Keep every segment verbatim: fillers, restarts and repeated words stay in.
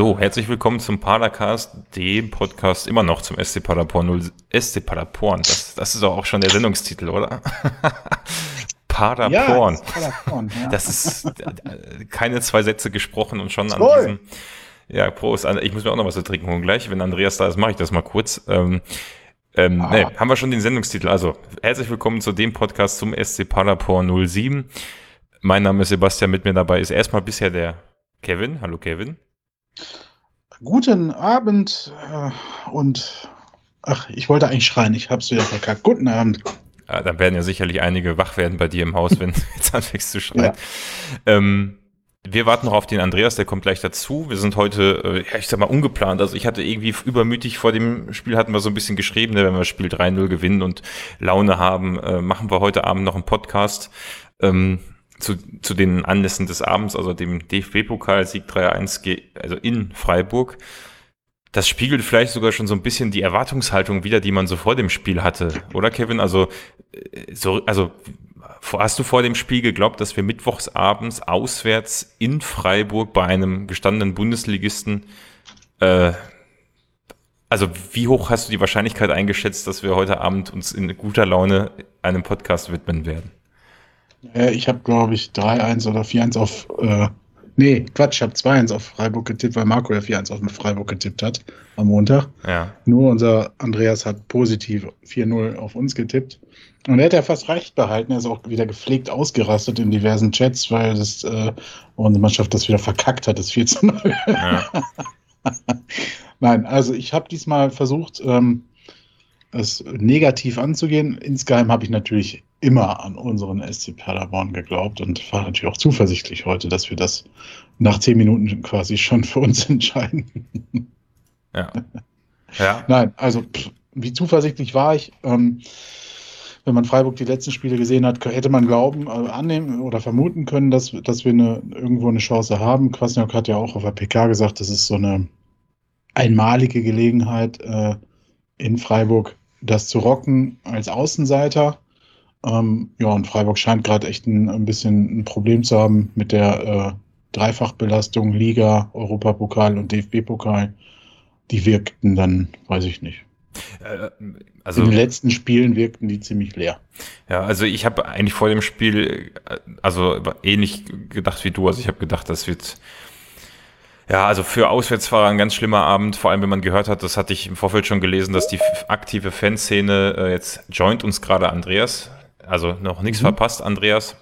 So, herzlich willkommen zum Padercast, dem Podcast immer noch zum S C Paderborn null, S C Paderborn, das, das ist doch auch schon der Sendungstitel, oder? Paderborn. Ja, Paderborn, ja. Das ist äh, keine zwei Sätze gesprochen und schon Toll. an diesem, ja, Prost, ich muss mir auch noch was zu trinken holen gleich, wenn Andreas da ist, mache ich das mal kurz. Ähm, ähm, Ah. nee, haben wir schon den Sendungstitel, also herzlich willkommen zu dem Podcast zum S C Paderborn null sieben. Mein Name ist Sebastian, mit mir dabei ist erstmal bisher der Kevin. Hallo Kevin. Guten Abend äh, und ach, ich wollte eigentlich schreien, ich hab's wieder verkackt. Guten Abend. Ja, dann werden ja sicherlich einige wach werden bei dir im Haus, wenn du jetzt anfängst zu schreien. Ja. Ähm, wir warten noch auf den Andreas, der kommt gleich dazu. Wir sind heute, äh, ja, ich sag mal, ungeplant. Also ich hatte irgendwie übermütig vor dem Spiel, hatten wir so ein bisschen geschrieben, ne, wenn wir das Spiel drei null gewinnen und Laune haben, äh, machen wir heute Abend noch einen Podcast ähm, zu, zu den Anlässen des Abends, also dem D F B-Pokal-Sieg drei eins, ge- also in Freiburg. Das spiegelt vielleicht sogar schon so ein bisschen die Erwartungshaltung wider, die man so vor dem Spiel hatte, oder Kevin? Also, äh, so, also vor- hast du vor dem Spiel geglaubt, dass wir mittwochs abends auswärts in Freiburg bei einem gestandenen Bundesligisten, äh, also wie hoch hast du die Wahrscheinlichkeit eingeschätzt, dass wir heute Abend uns in guter Laune einem Podcast widmen werden? Äh, ich habe, glaube ich, drei eins oder vier eins auf, äh, nee, Quatsch, ich habe zwei eins auf Freiburg getippt, weil Marco ja vier eins auf Freiburg getippt hat am Montag. Ja. Nur unser Andreas hat positiv vier null auf uns getippt. Und er hat ja fast recht behalten. Er ist auch wieder gepflegt ausgerastet in diversen Chats, weil das, äh, unsere Mannschaft das wieder verkackt hat, das vier zu null. Ja. Nein, also ich habe diesmal versucht, ähm, es negativ anzugehen. Insgeheim habe ich natürlich immer an unseren S C Paderborn geglaubt und war natürlich auch zuversichtlich heute, dass wir das nach zehn Minuten quasi schon für uns entscheiden. Ja. Ja. Nein, also pff, wie zuversichtlich war ich? Ähm, wenn man Freiburg die letzten Spiele gesehen hat, hätte man glauben, äh, annehmen oder vermuten können, dass, dass wir eine, irgendwo eine Chance haben. Kwasniok hat ja auch auf der P K gesagt, das ist so eine einmalige Gelegenheit äh, in Freiburg, das zu rocken als Außenseiter. Ähm, ja, und Freiburg scheint gerade echt ein, ein bisschen ein Problem zu haben mit der äh, Dreifachbelastung, Liga, Europapokal und D F B-Pokal. Die wirkten dann, weiß ich nicht. Äh, Also, In den letzten Spielen wirkten die ziemlich leer. ja, also ich habe eigentlich vor dem Spiel, äh, also ähnlich gedacht wie du. Also ich habe gedacht, das wird, ja, also für Auswärtsfahrer ein ganz schlimmer Abend. Vor allem, wenn man gehört hat, das hatte ich im Vorfeld schon gelesen, dass die f- aktive Fanszene äh, jetzt joint uns gerade Andreas. Also noch nichts Mhm. verpasst, Andreas.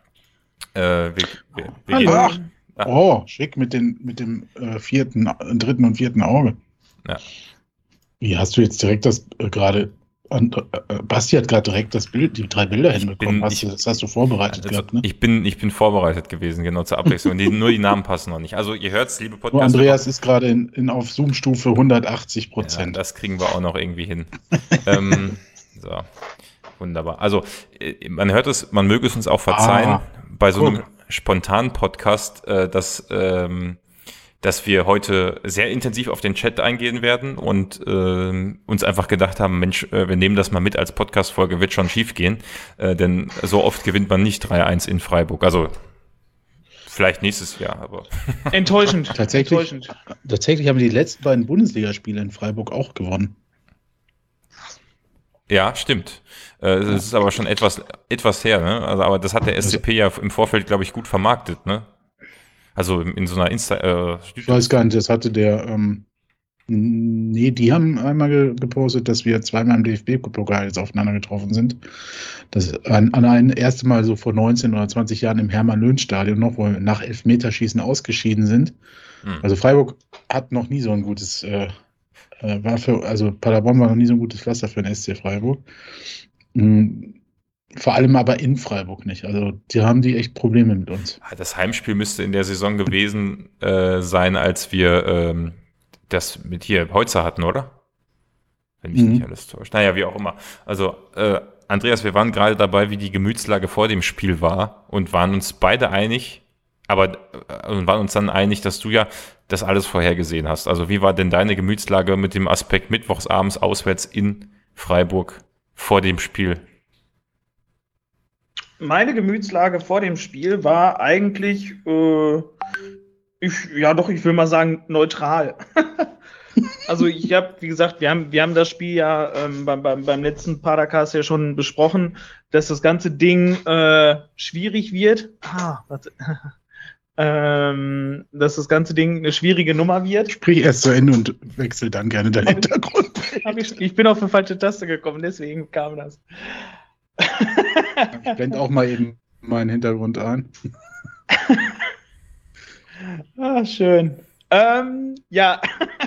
Äh, wir, wir, wir Hallo. gehen- Ach, oh, schick mit, den, mit dem äh, vierten, äh, dritten und vierten Auge. Ja. Wie hast du jetzt direkt das äh, gerade, an- äh, Basti hat gerade direkt das Bild, die drei Bilder hinbekommen. bin- Hast ich- du, das hast du vorbereitet Also gehabt, ne? ich bin, ich bin vorbereitet gewesen, genau zur Abwechslung. Die, nur die Namen passen noch nicht. Also ihr hört's, liebe Nur Podcaster. Andreas ist gerade in, in, auf Zoom-Stufe hundertachtzig Ja, Prozent. das kriegen wir auch noch irgendwie hin. ähm, so, wunderbar. Also, äh, man hört es, man möge es uns auch verzeihen, Ah, bei so einem guck. spontanen Podcast, äh, dass, ähm, dass wir heute sehr intensiv auf den Chat eingehen werden und ähm, uns einfach gedacht haben, Mensch, äh, wir nehmen das mal mit als Podcast-Folge, wird schon schief gehen, äh, denn so oft gewinnt man nicht drei eins in Freiburg. Also, vielleicht nächstes Jahr, aber Enttäuschend. Tatsächlich, Enttäuschend. tatsächlich haben die letzten beiden Bundesligaspiele in Freiburg auch gewonnen. ja, stimmt. Äh, das ist aber schon etwas, etwas her, ne? Also, aber das hat der S C P ja im Vorfeld, glaube ich, gut vermarktet, ne? Also in, in so einer Insta. Äh, Ich weiß gar nicht, das hatte der, ähm, nee, die haben einmal ge gepostet, dass wir zweimal im D F B-Pokal jetzt aufeinander getroffen sind. Das an, an ein erste Mal so vor neunzehn oder zwanzig Jahren im Hermann-Löhn-Stadion noch, wo wir nach Elfmeterschießen ausgeschieden sind. Hm. Also Freiburg hat noch nie so ein gutes, äh, äh, war für, also Paderborn war noch nie so ein gutes Pflaster für den S C Freiburg. Mhm. Vor allem aber in Freiburg nicht. Also die haben die echt Probleme mit uns. Das Heimspiel müsste in der Saison gewesen äh, sein, als wir ähm, das mit hier Heutzer hatten, oder? Wenn mich Mhm. nicht alles täuscht. Naja, wie auch immer. Also, äh, Andreas, wir waren gerade dabei, wie die Gemütslage vor dem Spiel war und waren uns beide einig, aber äh, und waren uns dann einig, dass du ja das alles vorhergesehen hast. Also, wie war denn deine Gemütslage mit dem Aspekt mittwochsabends auswärts in Freiburg vor dem Spiel? Meine Gemütslage vor dem Spiel war eigentlich äh, Ich, ja, doch, ich will mal sagen, neutral. Also ich habe, wie gesagt, wir haben, wir haben das Spiel ja ähm, beim, beim, beim letzten Padercast ja schon besprochen, dass das ganze Ding äh, schwierig wird. Ah, warte. ähm, dass das ganze Ding eine schwierige Nummer wird. Sprich erst zu Ende und wechsel dann gerne deinen Hintergrund. Ich, ich bin auf eine falsche Taste gekommen, deswegen kam das. Ich blende auch mal eben meinen Hintergrund ein. Ah, schön. Ähm, ja,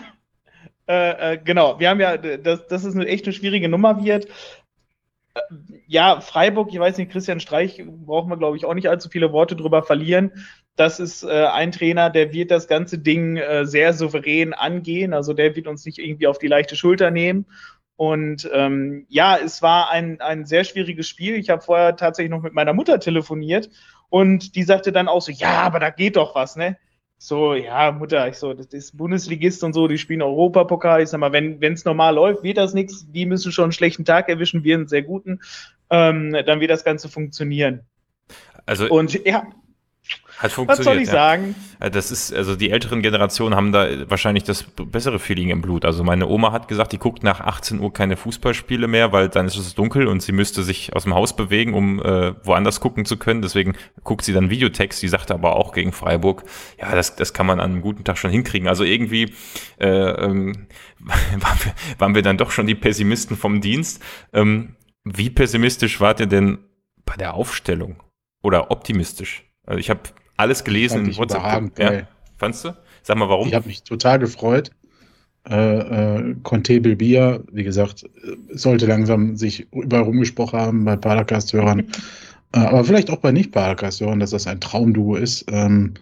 äh, äh, genau. Wir haben ja, dass, dass es eine echt eine schwierige Nummer wird. Äh, ja, Freiburg, ich weiß nicht, Christian Streich, brauchen wir, glaube ich, auch nicht allzu viele Worte drüber verlieren. Das ist äh, ein Trainer, der wird das ganze Ding äh, sehr souverän angehen. Also der wird uns nicht irgendwie auf die leichte Schulter nehmen. Und ähm, ja, es war ein, ein sehr schwieriges Spiel. Ich habe vorher tatsächlich noch mit meiner Mutter telefoniert und die sagte dann auch so, ja, aber da geht doch was, ne? So, ja, Mutter, ich so, das ist Bundesligist und so, die spielen Europapokal. Ich sag mal, wenn es normal läuft, wird das nichts. Die müssen schon einen schlechten Tag erwischen, wir einen sehr guten. Ähm, dann wird das Ganze funktionieren. Also und ja, hat funktioniert. Was soll ich ja. sagen? Das ist, also die älteren Generationen haben da wahrscheinlich das bessere Feeling im Blut. Also meine Oma hat gesagt, die guckt nach achtzehn Uhr keine Fußballspiele mehr, weil dann ist es dunkel und sie müsste sich aus dem Haus bewegen, um äh, woanders gucken zu können. Deswegen guckt sie dann Videotext. Die sagte aber auch gegen Freiburg, ja, das, das kann man an einem guten Tag schon hinkriegen. Also irgendwie äh, ähm, waren, wir, waren wir dann doch schon die Pessimisten vom Dienst. Ähm, wie pessimistisch wart ihr denn bei der Aufstellung? Oder optimistisch? Also ich habe alles gelesen in WhatsApp. Ja. Fandst du? Sag mal, warum? Ich habe mich total gefreut. Äh, äh, Conte Bilbia, wie gesagt, sollte langsam sich überall rumgesprochen haben bei Padercast-Hörern. äh, aber vielleicht auch bei Nicht-Padercast-Hörern, dass das ein Traumduo ist. Ähm,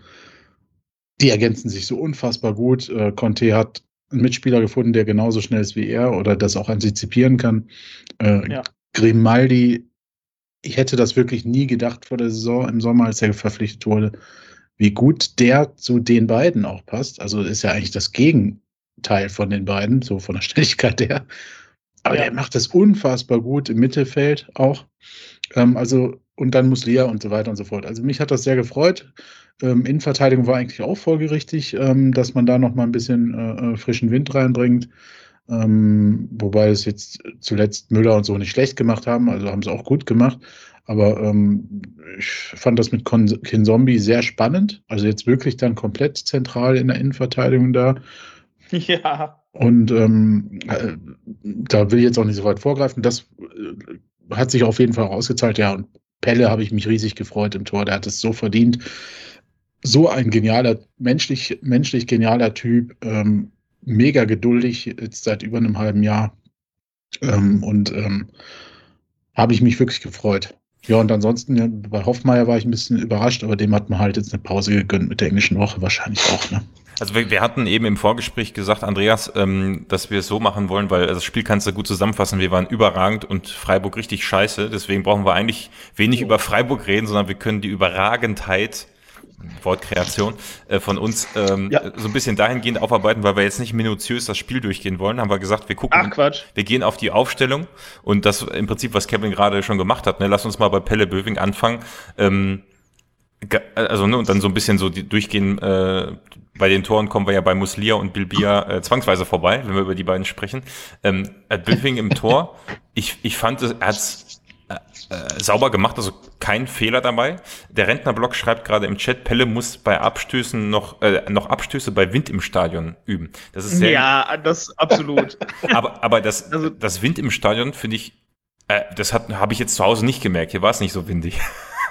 die ergänzen sich so unfassbar gut. Äh, Conte hat einen Mitspieler gefunden, der genauso schnell ist wie er oder das auch antizipieren kann. Äh, ja. Grimaldi, ich hätte das wirklich nie gedacht vor der Saison im Sommer, als er verpflichtet wurde, wie gut der zu den beiden auch passt. Also ist ja eigentlich das Gegenteil von den beiden, so von der Schnelligkeit her. Aber ja. Der macht das unfassbar gut im Mittelfeld auch. Ähm, also, und dann Muslia und so weiter und so fort. Also mich hat das sehr gefreut. Ähm, Innenverteidigung war eigentlich auch folgerichtig, ähm, dass man da noch mal ein bisschen äh, frischen Wind reinbringt. Ähm, wobei es jetzt zuletzt Müller und so nicht schlecht gemacht haben, also haben sie auch gut gemacht. Aber ähm, ich fand das mit Kinzombie sehr spannend. Also jetzt wirklich dann komplett zentral in der Innenverteidigung da. Ja. Und ähm, äh, da will ich jetzt auch nicht so weit vorgreifen. Das äh, hat sich auf jeden Fall ausgezahlt. Ja, und Pelle habe ich mich riesig gefreut im Tor. Der hat es so verdient. So ein genialer, menschlich, menschlich genialer Typ. Ähm, mega geduldig, jetzt seit über einem halben Jahr. Ähm, und ähm, habe ich mich wirklich gefreut. Ja, und ansonsten, ja, bei Hoffmeier war ich ein bisschen überrascht, aber dem hat man halt jetzt eine Pause gegönnt mit der englischen Woche wahrscheinlich auch, ne? Also wir, wir hatten eben im Vorgespräch gesagt, Andreas, ähm, dass wir es so machen wollen, weil also das Spiel kannst du gut zusammenfassen. Wir waren überragend und Freiburg richtig scheiße. Deswegen brauchen wir eigentlich wenig oh. über Freiburg reden, sondern wir können die Überragendheit, Wortkreation, äh, von uns ähm, ja. so ein bisschen dahingehend aufarbeiten, weil wir jetzt nicht minutiös das Spiel durchgehen wollen, haben wir gesagt, wir gucken, Ach, Quatsch. wir gehen auf die Aufstellung und das im Prinzip, was Kevin gerade schon gemacht hat, ne? Lass uns mal bei Pelle Böwing anfangen. Ähm, also ne, und dann so ein bisschen so die, durchgehen, äh, bei den Toren kommen wir ja bei Muslia und Bilbia äh, zwangsweise vorbei, wenn wir über die beiden sprechen. Ähm, Böwing im Tor, ich, ich fand, er hat's Äh, äh, sauber gemacht, also kein Fehler dabei. Der Rentnerblock schreibt gerade im Chat, Pelle muss bei Abstößen noch äh, noch Abstöße bei Wind im Stadion üben. Das ist sehr ja, das absolut. aber aber das also, das Wind im Stadion finde ich, äh, das hat habe ich jetzt zu Hause nicht gemerkt. Hier war es nicht so windig.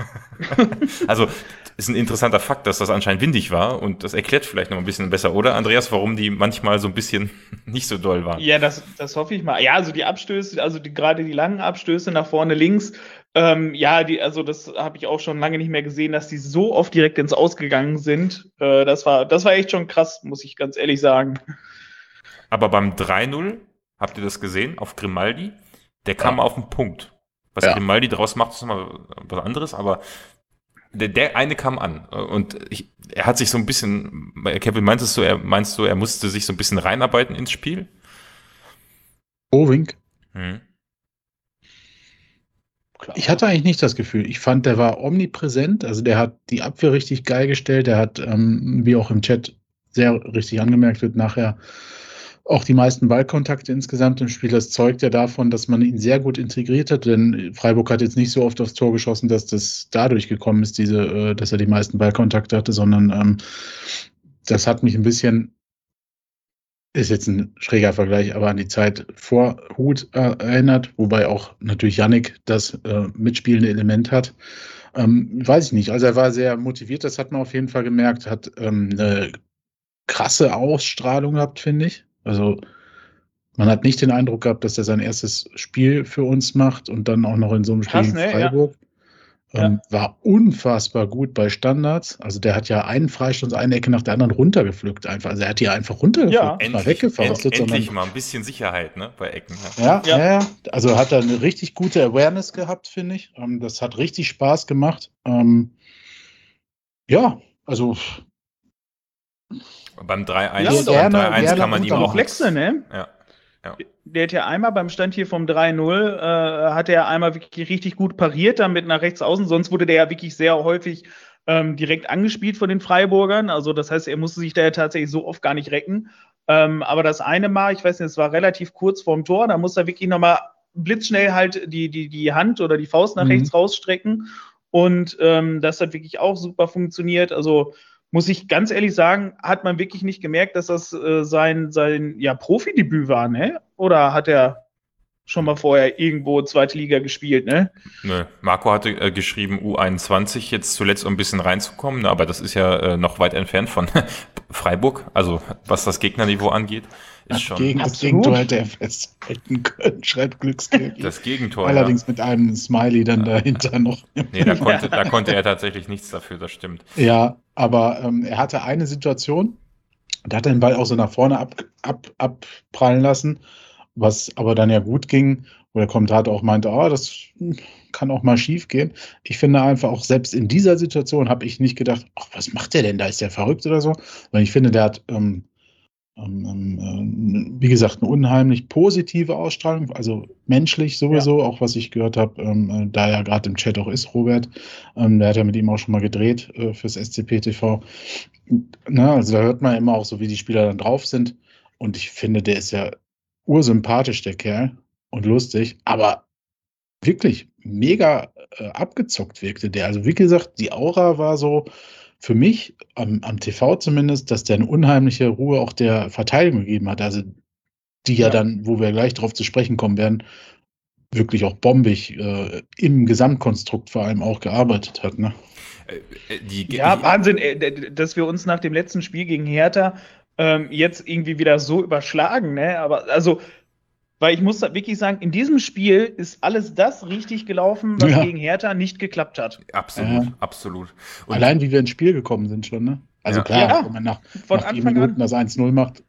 Also ist ein interessanter Fakt, dass das anscheinend windig war und das erklärt vielleicht noch ein bisschen besser, oder Andreas, warum die manchmal so ein bisschen nicht so doll waren? Ja, das, das hoffe ich mal. Ja, also die Abstöße, also die, gerade die langen Abstöße nach vorne links, ähm, ja, die, also das habe ich auch schon lange nicht mehr gesehen, dass die so oft direkt ins Ausgegangen sind. Äh, das war, das war echt schon krass, muss ich ganz ehrlich sagen. Aber beim drei null, habt ihr das gesehen, auf Grimaldi? Der kam ja auf den Punkt. Was ja. Grimaldi draus macht, ist nochmal was anderes, aber der, der eine kam an und ich, er hat sich so ein bisschen, Kevin, meinst du, er, meinst du, er musste sich so ein bisschen reinarbeiten ins Spiel? Böwing? Hm. Klar. Ich hatte eigentlich nicht das Gefühl. Ich fand, der war omnipräsent. Also der hat die Abwehr richtig geil gestellt. Der hat, ähm, wie auch im Chat sehr richtig angemerkt wird, nachher auch die meisten Ballkontakte insgesamt im Spiel. Das zeugt ja davon, dass man ihn sehr gut integriert hat. Denn Freiburg hat jetzt nicht so oft aufs Tor geschossen, dass das dadurch gekommen ist, diese, äh, dass er die meisten Ballkontakte hatte, sondern ähm, das hat mich ein bisschen, ist jetzt ein schräger Vergleich, aber an die Zeit vor Huth äh, erinnert, wobei auch natürlich Yannick das äh, mitspielende Element hat. Ähm, weiß ich nicht. Also er war sehr motiviert, das hat man auf jeden Fall gemerkt, hat ähm, eine krasse Ausstrahlung gehabt, finde ich. Also man hat nicht den Eindruck gehabt, dass er sein erstes Spiel für uns macht und dann auch noch in so einem Spiel Krass, in ne? Freiburg. Ja. Ähm, Ja. War unfassbar gut bei Standards. Also der hat ja einen Freistoß, eine Ecke nach der anderen runtergepflückt einfach. Also er hat die einfach runtergepflückt. Ja. Nicht mal Endlich, weggefaustet, end, endlich sondern mal ein bisschen Sicherheit, ne, bei Ecken. ja, Ja. ja, ja. Also hat er eine richtig gute Awareness gehabt, finde ich. Ähm, das hat richtig Spaß gemacht. Ähm, ja, also Beim drei Ja, eins und beim gerne- drei eins gerne kann man ihm unter- auch nichts. Reflexe, ne? Ja. Der hat ja einmal beim Stand hier vom drei null, äh, hat er einmal wirklich richtig gut pariert, dann mit nach rechts außen. Sonst wurde der ja wirklich sehr häufig ähm, direkt angespielt von den Freiburgern. Also das heißt, er musste sich da ja tatsächlich so oft gar nicht recken. Ähm, aber das eine Mal, ich weiß nicht, es war relativ kurz vorm Tor, da muss er wirklich nochmal blitzschnell halt die, die, die Hand oder die Faust nach Mhm. rechts rausstrecken. Und ähm, das hat wirklich auch super funktioniert. Also muss ich ganz ehrlich sagen, hat man wirklich nicht gemerkt, dass das äh, sein, sein ja, Profidebüt war, ne? Oder hat er schon mal vorher irgendwo zweite Liga gespielt, ne? Nö. Marco hatte äh, geschrieben, U einundzwanzig jetzt zuletzt, um ein bisschen reinzukommen, ne, aber das ist ja äh, noch weit entfernt von Freiburg, also was das Gegnerniveau angeht, ist schon gegen das Absolut. Gegentor hätte er festhalten können, schreibt Glückskirchen. das Gegentor. Allerdings mit einem Smiley dann dahinter noch. Ja. Nee, da konnte, da konnte er tatsächlich nichts dafür, das stimmt. Ja, aber ähm, er hatte eine Situation, da hat er den Ball auch so nach vorne ab, ab, abprallen lassen, was aber dann ja gut ging, wo der Kommentator auch meinte, oh, das kann auch mal schief gehen. Ich finde einfach auch, selbst in dieser Situation habe ich nicht gedacht, ach, was macht der denn da? Ist der verrückt oder so? Weil ich finde, der hat, ähm, ähm, ähm, wie gesagt, eine unheimlich positive Ausstrahlung, also menschlich sowieso, auch was ich gehört habe, ähm, äh, da er gerade im Chat auch ist, Robert, ähm, der hat ja mit ihm auch schon mal gedreht äh, fürs S C P T V. Na, also da hört man immer auch so, wie die Spieler dann drauf sind. Und ich finde, der ist ja ursympathisch, der Kerl, und lustig, aber wirklich mega äh, abgezockt wirkte der. Also wie gesagt, die Aura war so für mich, am, am T V zumindest, dass der eine unheimliche Ruhe auch der Verteidigung gegeben hat. Also die ja, Ja. dann, wo wir gleich drauf zu sprechen kommen werden, wirklich auch bombig äh, im Gesamtkonstrukt vor allem auch gearbeitet hat. Ne? Äh, die, Ja, die, Wahnsinn, äh, d- dass wir uns nach dem letzten Spiel gegen Hertha ähm, jetzt irgendwie wieder so überschlagen, ne? Aber also, weil ich muss da wirklich sagen, in diesem Spiel ist alles das richtig gelaufen, was Ja. gegen Hertha nicht geklappt hat. absolut, Ja. absolut. Und Allein wie wir ins Spiel gekommen sind schon. Ne? Also Ja. klar, Ja. wenn man nach, Von nach vier Anfang Minuten an. das eins null macht.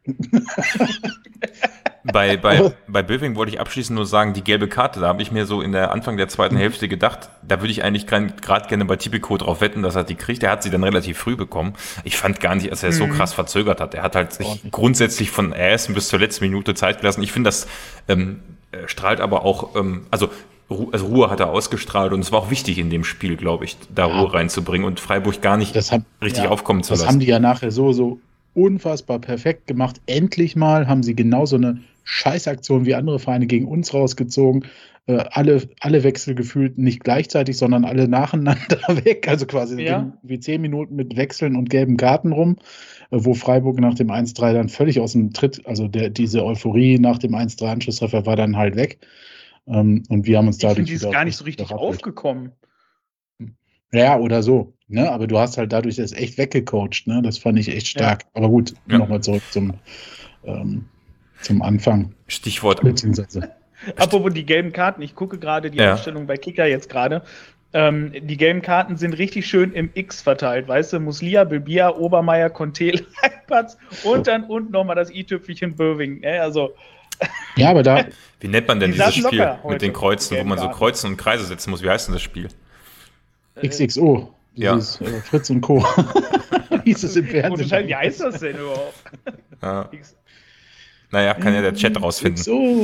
Bei, bei, bei Böwing wollte ich abschließend nur sagen, die gelbe Karte, da habe ich mir so in der Anfang der zweiten Hälfte gedacht, da würde ich eigentlich gerade gerne bei Tipico drauf wetten, dass er die kriegt. Er hat sie dann relativ früh bekommen. Ich fand gar nicht, dass er es so Mhm. krass verzögert hat. Er hat halt sich Ordentlich. grundsätzlich von ersten bis zur letzten Minute Zeit gelassen. Ich finde, das ähm, äh, strahlt aber auch, ähm, also, Ru also Ruhe hat er ausgestrahlt und es war auch wichtig in dem Spiel, glaube ich, da Ja. Ruhe reinzubringen und Freiburg gar nicht Das haben, richtig ja, aufkommen zu das lassen. haben die ja nachher so, so unfassbar perfekt gemacht. Endlich mal haben sie genauso eine Scheißaktion wie andere Vereine gegen uns rausgezogen. Äh, alle, alle Wechsel gefühlt nicht gleichzeitig, sondern alle nacheinander weg. Also quasi Ja. ging wie zehn Minuten mit Wechseln und gelben Karten rum, äh, wo Freiburg nach dem eins drei dann völlig aus dem Tritt, also der, diese Euphorie nach dem eins drei Anschlusstreffer war dann halt weg. Ähm, und wir haben uns Ich finde, dadurch die ist wieder gar nicht so richtig gerappelt. aufgekommen. Ja, oder so. Ne? Aber du hast halt dadurch das echt weggecoacht. Ne? Das fand ich echt stark. Aber gut, Ja. nochmal zurück zum, ähm, zum Anfang. Stichwort, Beziehungsweise. Apropos die gelben Karten, ich gucke gerade die Ja. Aufstellung bei Kicker jetzt gerade. Ähm, die gelben Karten sind richtig schön im X verteilt, weißt du? Muslia, Bilbia, Obermeier, Conte, Leipatz und dann unten nochmal das i-Tüpfelchen Böwing. Ne? Also, Ja, aber da, wie nennt man denn Die dieses saßen Spiel locker heute, mit den Kreuzen, die wo man so gelben Kreuzen und Kreise setzen muss? Wie heißt denn das Spiel? X X O, Ja. dieses, äh, Fritz und Co. hieß es im ohne Scheiß, Fernsehen. wie heißt das denn überhaupt? Ja. X- Naja, kann ja der Chat rausfinden. X O.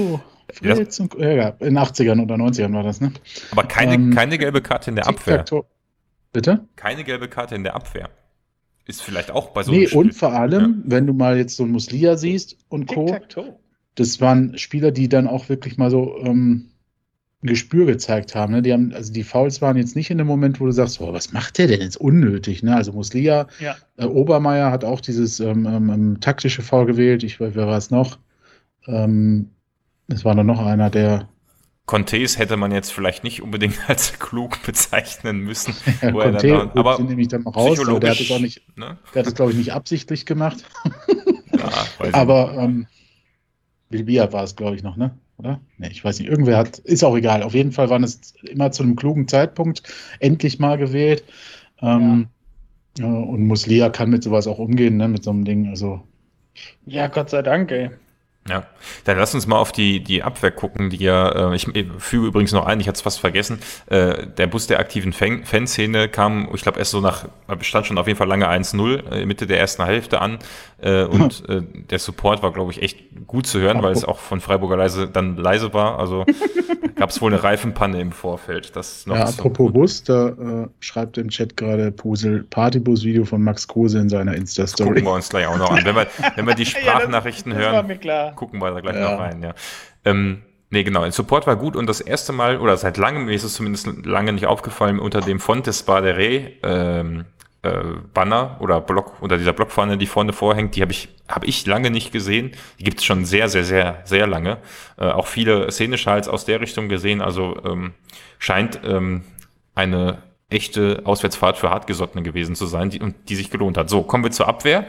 Fritz und, ja, ja, in den achtzigern oder neunzigern war das, ne? Aber keine, Ähm, keine gelbe Karte in der Abwehr. Tic-Tac-Toe. Bitte? Keine gelbe Karte in der Abwehr. Ist vielleicht auch bei so einem Nee, Spiel. und vor allem, wenn du mal jetzt so einen Muslia siehst und Co., Tic-Tac-Toe. das waren Spieler, die dann auch wirklich mal so ähm, ein Gespür gezeigt haben. Ne? Die haben, also die Fouls waren jetzt nicht in dem Moment, wo du sagst, oh, was macht der denn jetzt unnötig? Ne? Also Muslia, Ja. äh, Obermeier hat auch dieses ähm, ähm, taktische Foul gewählt. Ich weiß, wer war es noch? Ähm, es war dann noch einer, der Contes hätte man jetzt vielleicht nicht unbedingt als klug bezeichnen müssen. ja, wo er Conte, dann, gut, aber den nehme ich dann mal raus, aber der hat es auch nicht, ne? der hat es, glaube ich, nicht absichtlich gemacht. Ja, weiß ich Aber ähm, Bilbia war es, glaube ich, noch, ne? Oder? Ne, ich weiß nicht. Irgendwer hat, ist auch egal. Auf jeden Fall waren es immer zu einem klugen Zeitpunkt endlich mal gewählt. Ähm, ja. Und Muslia kann mit sowas auch umgehen, ne? Mit so einem Ding. Also. Ja, Gott sei Dank, ey. Ja, dann lass uns mal auf die, die Abwehr gucken, die ja, äh, ich, ich füge übrigens noch ein, ich hatte es fast vergessen, äh, der Bus der aktiven Fan, Fanszene kam, ich glaube, erst so nach, stand schon auf jeden Fall lange eins null, äh, Mitte der ersten Hälfte an äh, und äh, der Support war, glaube ich, echt gut zu hören, weil es auch von Freiburger leise dann leise war, also gab es wohl eine Reifenpanne im Vorfeld. Das noch ja, apropos Bus, da äh, schreibt im Chat gerade Pusel Partybus-Video von Max Kruse in seiner Insta-Story. Gucken wir uns gleich auch noch an. Wenn wir, wenn wir die Sprachnachrichten ja, das, das war hören, mir klar. gucken wir da gleich Ja. noch rein. Ja. Ähm, nee, genau. Der Support war gut und das erste Mal, oder seit langem, mir ist es zumindest lange nicht aufgefallen, unter dem Fontes Badere ähm, äh, Banner oder Block, unter dieser Blockfahne, die vorne vorhängt, die habe ich, habe ich lange nicht gesehen. Die gibt es schon sehr, sehr, sehr, sehr lange. Äh, auch viele Szeneschals aus der Richtung gesehen. Also ähm, scheint ähm, eine echte Auswärtsfahrt für Hartgesottene gewesen zu sein, die, und die sich gelohnt hat. So, kommen wir zur Abwehr.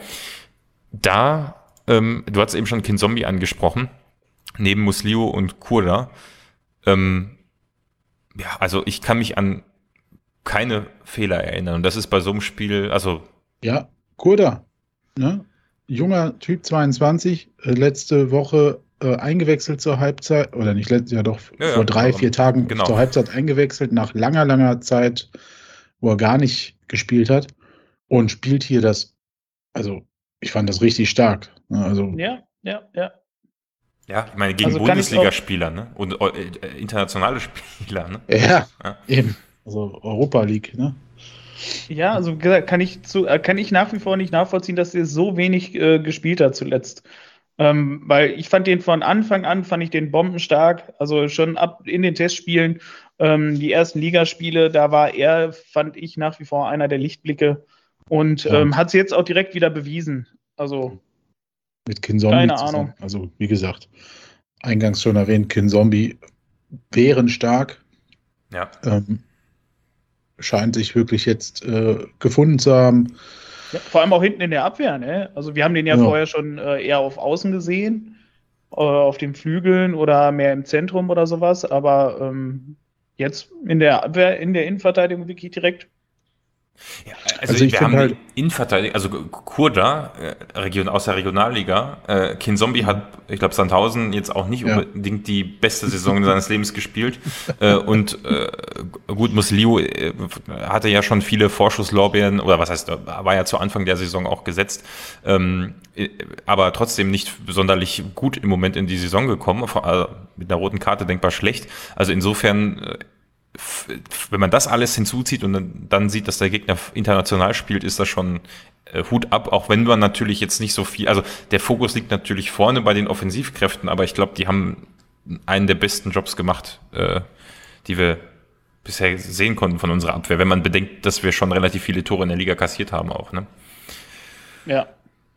Da, ähm, du hast eben schon Kinzombie angesprochen, neben Muslio und Kurda. Ähm, ja, also ich kann mich an keine Fehler erinnern. Und das ist bei so einem Spiel, also Ja, Kurda, ne? Junger Typ, zweiundzwanzig, äh, letzte Woche äh, eingewechselt zur Halbzeit, oder nicht letzte, ja doch, Ja, vor ja, drei, aber- vier Tagen genau. zur Halbzeit eingewechselt, nach langer, langer Zeit, wo er gar nicht gespielt hat und spielt hier das, also ich fand das richtig stark. Ne? Also Ja, ja, ja. ja, ich meine, gegen Also kann ich Bundesligaspieler, ne? Und äh, äh, internationale Spieler, ne? ja, Ja. eben, also Europa League, ne? Ja, also wie gesagt, kann ich zu, äh, kann ich nach wie vor nicht nachvollziehen, dass er so wenig äh, gespielt hat zuletzt. Ähm, weil ich fand den von Anfang an, fand ich den bombenstark. Also schon ab in den Testspielen, ähm, die ersten Ligaspiele, da war er, fand ich nach wie vor einer der Lichtblicke und Ja. ähm, hat es jetzt auch direkt wieder bewiesen. Also Mit Kinzombie Keine zusammen. Ahnung. Also wie gesagt, eingangs schon erwähnt, Kinzombie bärenstark. Ja. Ähm, scheint sich wirklich jetzt äh, gefunden zu haben. ja, vor allem auch hinten in der Abwehr, ne? Also wir haben den ja, Ja. vorher schon äh, eher auf Außen gesehen, äh, auf den Flügeln oder mehr im Zentrum oder sowas, aber ähm, jetzt in der Abwehr, in der Innenverteidigung wirklich direkt. Ja, also, Also ich wir find haben halt- die Innenverteidigung, also Kurda äh, Region, aus der Regionalliga, äh, Kinzombie hat, ich glaube, Sandhausen jetzt auch nicht Ja. unbedingt die beste Saison seines Lebens gespielt. Äh, und äh, gut, Musliu äh, hatte ja schon viele Vorschusslorbeeren, oder was heißt, war ja zu Anfang der Saison auch gesetzt, ähm, äh, aber trotzdem nicht sonderlich gut im Moment in die Saison gekommen, vor- äh, mit einer roten Karte denkbar schlecht. Also insofern äh, f- wenn man das alles hinzuzieht und dann, dann sieht, dass der Gegner international spielt, ist das schon äh, Hut ab, auch wenn man natürlich jetzt nicht so viel, also der Fokus liegt natürlich vorne bei den Offensivkräften, aber ich glaube, die haben einen der besten Jobs gemacht, äh, die wir bisher sehen konnten von unserer Abwehr, wenn man bedenkt, dass wir schon relativ viele Tore in der Liga kassiert haben auch, ne? Ja.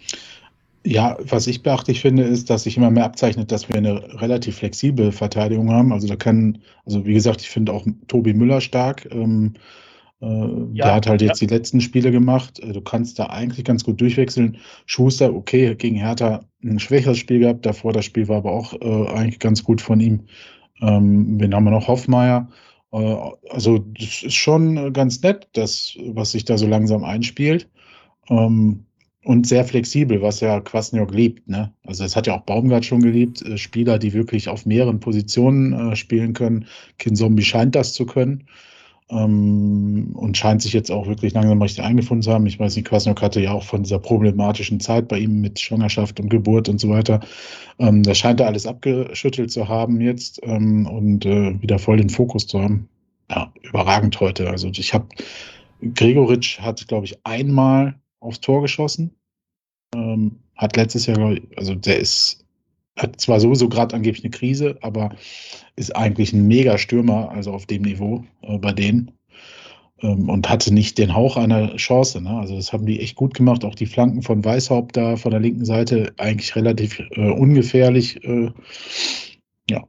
Ja, was ich beachtlich finde, ist, dass sich immer mehr abzeichnet, dass wir eine relativ flexible Verteidigung haben. Also da kann, also wie gesagt, ich finde auch Tobi Müller stark. Ähm, äh, Ja, der hat halt jetzt ja. die letzten Spiele gemacht. Äh, Du kannst da eigentlich ganz gut durchwechseln. Schuster, okay, gegen Hertha ein schwächeres Spiel gehabt. Davor das Spiel war aber auch äh, eigentlich ganz gut von ihm. Ähm, wen haben wir noch? Hoffmeier. Äh, also das ist schon äh, ganz nett, das, was sich da so langsam einspielt. Ähm, und sehr flexibel, was ja Kwasniok liebt. Ne? Also das hat ja auch Baumgart schon geliebt. Äh, Spieler, die wirklich auf mehreren Positionen äh, spielen können. Kinzombie scheint das zu können. ähm, und scheint sich jetzt auch wirklich langsam richtig eingefunden zu haben. Ich weiß nicht, Kwasniok hatte ja auch von dieser problematischen Zeit bei ihm mit Schwangerschaft und Geburt und so weiter. Ähm, das scheint er alles abgeschüttelt zu haben jetzt ähm, und äh, wieder voll den Fokus zu haben. Ja, überragend heute. Also ich habe, Gregoritsch hat, glaube ich, einmal aufs Tor geschossen. Ähm, hat letztes Jahr, glaub ich, also der ist, hat zwar sowieso gerade angeblich eine Krise, aber ist eigentlich ein Mega-Stürmer, also auf dem Niveau äh, bei denen. Ähm, und hatte nicht den Hauch einer Chance. Ne? Also das haben die echt gut gemacht. Auch die Flanken von Weishaupt da von der linken Seite eigentlich relativ äh, ungefährlich. Äh, ja.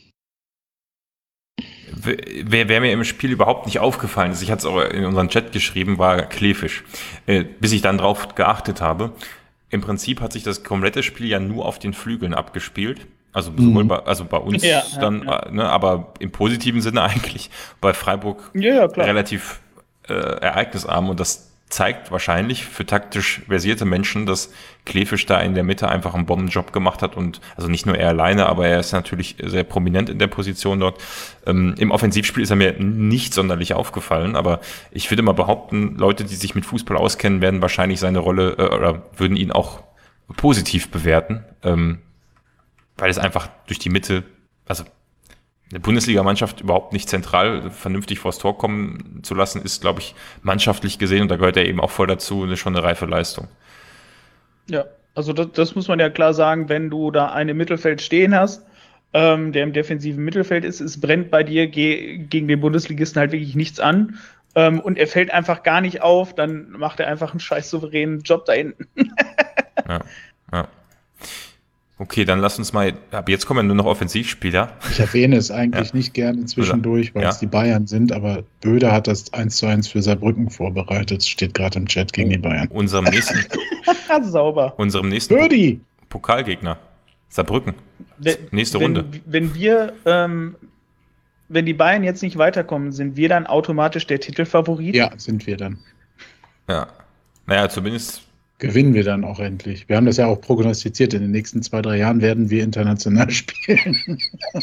Wer, wer mir im Spiel überhaupt nicht aufgefallen ist, ich hatte es auch in unseren Chat geschrieben, war Klefisch. Äh, bis ich dann drauf geachtet habe. Im Prinzip hat sich das komplette Spiel ja nur auf den Flügeln abgespielt. Also sowohl Mhm. bei, also bei uns Ja, dann, ja, ja. Ne, aber im positiven Sinne eigentlich. Bei Freiburg Ja, ja, klar. relativ äh, ereignisarm und das zeigt wahrscheinlich für taktisch versierte Menschen, dass Klefisch da in der Mitte einfach einen Bombenjob gemacht hat und also nicht nur er alleine, aber er ist natürlich sehr prominent in der Position dort. Ähm, im Offensivspiel ist er mir nicht sonderlich aufgefallen, aber ich würde mal behaupten, Leute, die sich mit Fußball auskennen, werden wahrscheinlich seine Rolle äh, oder würden ihn auch positiv bewerten, ähm, weil es einfach durch die Mitte, also eine Bundesliga-Mannschaft überhaupt nicht zentral vernünftig vors Tor kommen zu lassen, ist, glaube ich, mannschaftlich gesehen, und da gehört er eben auch voll dazu, eine, schon eine reife Leistung. Ja, also das, das muss man ja klar sagen, wenn du da einen im Mittelfeld stehen hast, ähm, der im defensiven Mittelfeld ist, es brennt bei dir ge gegen den Bundesligisten halt wirklich nichts an ähm, und er fällt einfach gar nicht auf, dann macht er einfach einen scheiß souveränen Job da hinten. Ja, ja. Okay, dann lass uns mal, ab jetzt kommen nur noch Offensivspieler. Ich erwähne es eigentlich Ja. nicht gerne zwischendurch, weil Ja. es die Bayern sind, aber Böder hat das eins zu eins für Saarbrücken vorbereitet. Steht gerade im Chat gegen die Bayern. Unserem nächsten, Sauber. unserem nächsten Bödi! Pokalgegner, Saarbrücken. Wenn- Nächste wenn, Runde. Wenn wir, ähm, wenn die Bayern jetzt nicht weiterkommen, sind wir dann automatisch der Titelfavorit? Ja, sind wir dann. Ja. Naja, zumindest, Gewinnen wir dann auch endlich. Wir haben das ja auch prognostiziert. In den nächsten zwei, drei Jahren werden wir international spielen.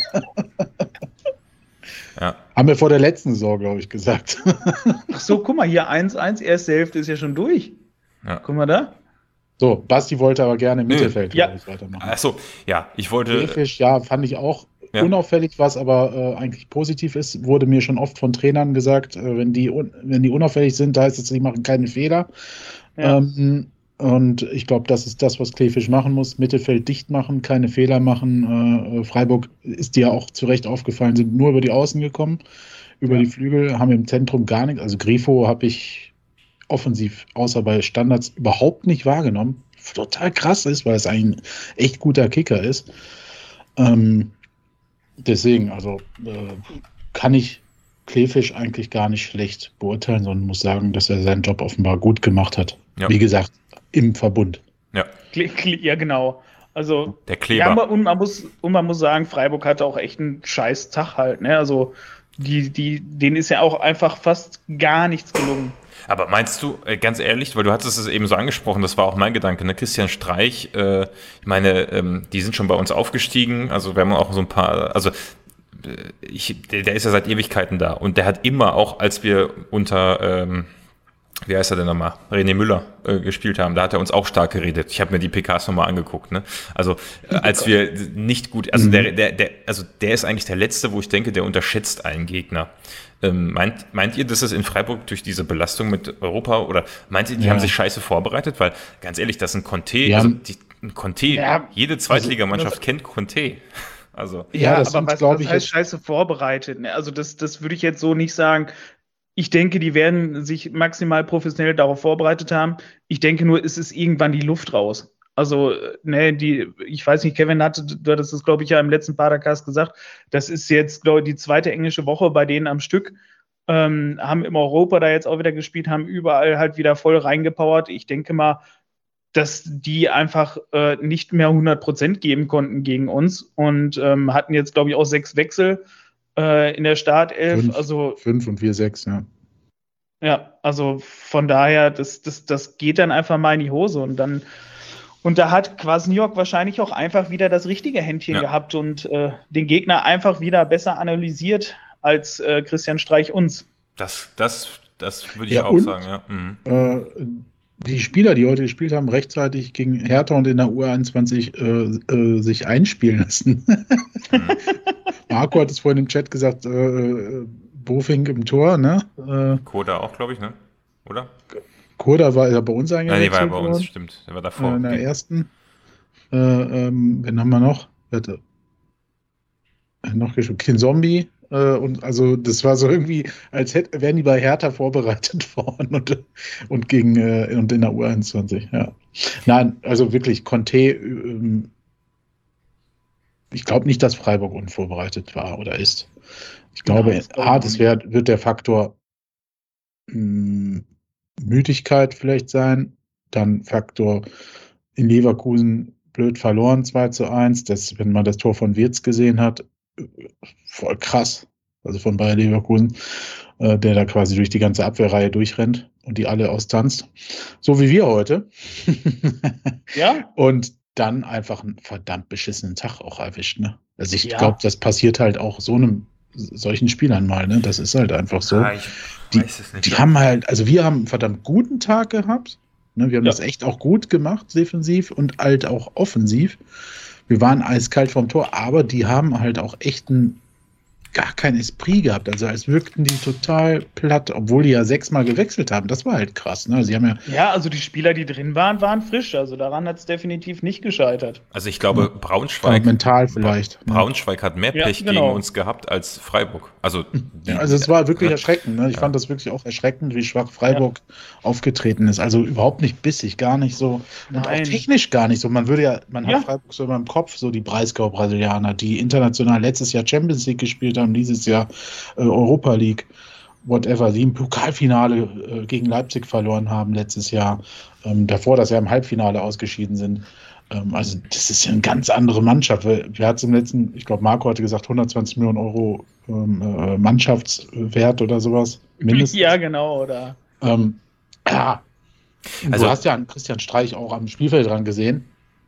ja. Haben wir vor der letzten Saison, glaube ich, gesagt. Ach so, guck mal, hier eins eins, erste Hälfte ist ja schon durch. Ja. Guck mal da. So, Basti wollte aber gerne im Nö. Mittelfeld Ja. glaub ich, weitermachen. Achso, ja, ich wollte, Klefisch, ja, fand ich auch Ja. unauffällig, was aber äh, eigentlich positiv ist, wurde mir schon oft von Trainern gesagt, äh, wenn, die un wenn die unauffällig sind, heißt es, sie machen keine Fehler. Ja. Ähm, und ich glaube, das ist das, was Klefisch machen muss. Mittelfeld dicht machen, keine Fehler machen. Äh, Freiburg ist dir ja auch zu Recht aufgefallen, sind nur über die Außen gekommen, über Ja. die Flügel, haben im Zentrum gar nichts. Also Grifo habe ich offensiv außer bei Standards überhaupt nicht wahrgenommen. Total krass ist, weil es ein echt guter Kicker ist. Ähm, deswegen, also äh, kann ich Klefisch eigentlich gar nicht schlecht beurteilen, sondern muss sagen, dass er seinen Job offenbar gut gemacht hat. Ja. Wie gesagt, im Verbund. ja, Kle- Kle- Ja, genau. Also, der ja, Kleber. ma- und man muss, und man muss sagen, Freiburg hatte auch echt einen scheiß Tag halt, ne? Also, die, die, denen ist ja auch einfach fast gar nichts gelungen. Aber meinst du, äh, ganz ehrlich, weil du hattest es eben so angesprochen, das war auch mein Gedanke, ne? Christian Streich, äh, ich meine, ähm, die sind schon bei uns aufgestiegen, also wir haben auch so ein paar, also äh, ich, der, der ist ja seit Ewigkeiten da und der hat immer auch, als wir unter, ähm, wie heißt er denn nochmal, René Müller äh, gespielt haben, da hat er uns auch stark geredet. Ich habe mir die P Ks nochmal angeguckt, ne? Also äh, als wir nicht gut, also Mhm. der, der, der, also der ist eigentlich der Letzte, wo ich denke, der unterschätzt einen Gegner. Ähm, meint, meint ihr, dass es in Freiburg durch diese Belastung mit Europa oder meint ihr, die Ja. haben sich scheiße vorbereitet? Weil ganz ehrlich, das ist ein Conte, Die also haben- die, ein Conte, Ja, jede Zweitligamannschaft also- kennt Conte. Also Ja, Ja, das aber sind, was, glaub was ich, heißt jetzt- scheiße vorbereitet? Ne? Also das, das würde ich jetzt so nicht sagen. Ich denke, die werden sich maximal professionell darauf vorbereitet haben. Ich denke nur, es ist irgendwann die Luft raus. Also, ne, die, ich weiß nicht, Kevin hatte, du hattest es, glaube ich, ja im letzten Podcast gesagt, das ist jetzt, glaube ich, die zweite englische Woche bei denen am Stück. Ähm, haben im Europa da jetzt auch wieder gespielt, haben überall halt wieder voll reingepowert. Ich denke mal, dass die einfach äh, nicht mehr hundert Prozent geben konnten gegen uns und ähm, hatten jetzt, glaube ich, auch sechs Wechsel äh, in der Startelf. Fünf. Also, fünf und vier, sechs, ja. ja, also von daher, das, das, das geht dann einfach mal in die Hose und dann und da hat Kwasniok wahrscheinlich auch einfach wieder das richtige Händchen Ja. gehabt und äh, den Gegner einfach wieder besser analysiert als äh, Christian Streich uns. Das, das, das würde ich Ja, auch und, sagen, ja. Mhm. Äh, die Spieler, die heute gespielt haben, rechtzeitig gegen Hertha und in der U einundzwanzig äh, äh, sich einspielen lassen. Mhm. Marco hat es vorhin im Chat gesagt, äh, Bofink im Tor, ne? Äh, Koda auch, glaube ich, ne? Oder? Koda war ja bei uns Nein, nee, war ja eingewechselt bei uns, worden. stimmt. Der war Äh, davor. in der Okay. ersten. Äh, ähm, wen haben wir noch? Warte. Noch gespielt. Kinzombie. Äh, und also das war so irgendwie, als hätte, wären die bei Hertha vorbereitet worden und, und gegen äh, und in der U einundzwanzig, ja. Nein, also wirklich, Conte, ähm, ich glaube nicht, dass Freiburg unvorbereitet war oder ist. Ich glaube, Nein, das glaub ich A, auch das nicht. wär, wird der Faktor mh, Müdigkeit vielleicht sein, dann Faktor in Leverkusen blöd verloren, zwei zu eins. Das, wenn man das Tor von Wirtz gesehen hat, voll krass. Also von Bayer Leverkusen, äh, der da quasi durch die ganze Abwehrreihe durchrennt und die alle austanzt. So wie wir heute. Ja? Und dann einfach einen verdammt beschissenen Tag auch erwischt. Ne? Also ich Ja. glaube, das passiert halt auch so einem solchen Spielern mal. Ne? Das ist halt einfach so. Ah, ich Die, weiß es nicht. die haben halt, also wir haben einen verdammt guten Tag gehabt. Ne? Wir haben Ja. das echt auch gut gemacht, defensiv und halt auch offensiv. Wir waren eiskalt vom Tor, aber die haben halt auch echt ein, gar kein Esprit gehabt. Also als wirkten die total platt, obwohl die ja sechsmal gewechselt haben. Das war halt krass. Ne? Sie haben ja Ja, also die Spieler, die drin waren, waren frisch. Also daran hat es definitiv nicht gescheitert. Also ich glaube, Ja. Braunschweig, mental vielleicht. Bra Braunschweig hat mehr Ja, Pech genau. gegen uns gehabt als Freiburg. Also, die, Ja, also es war wirklich ja. erschreckend. Ne? Ich Ja. fand das wirklich auch erschreckend, wie schwach Freiburg aufgetreten ist. Also überhaupt nicht bissig, gar nicht so. Und auch Nein. technisch gar nicht so. Man würde ja, man Ja. hat Freiburg so immer im Kopf, so die Breisgau-Brasilianer, die international letztes Jahr Champions League gespielt haben, dieses Jahr äh, Europa League, whatever, die im Pokalfinale äh, gegen Leipzig verloren haben letztes Jahr. Ähm, davor, dass sie im Halbfinale ausgeschieden sind. Ähm, also das ist ja eine ganz andere Mannschaft. Wir hatten es im letzten, ich glaube, Marco hatte gesagt, hundertzwanzig Millionen Euro ähm, äh, Mannschaftswert oder sowas. Mindestens. Ja, genau, oder? Ähm, ja. Und Also- du hast ja einen Christian Streich auch am Spielfeld dran gesehen.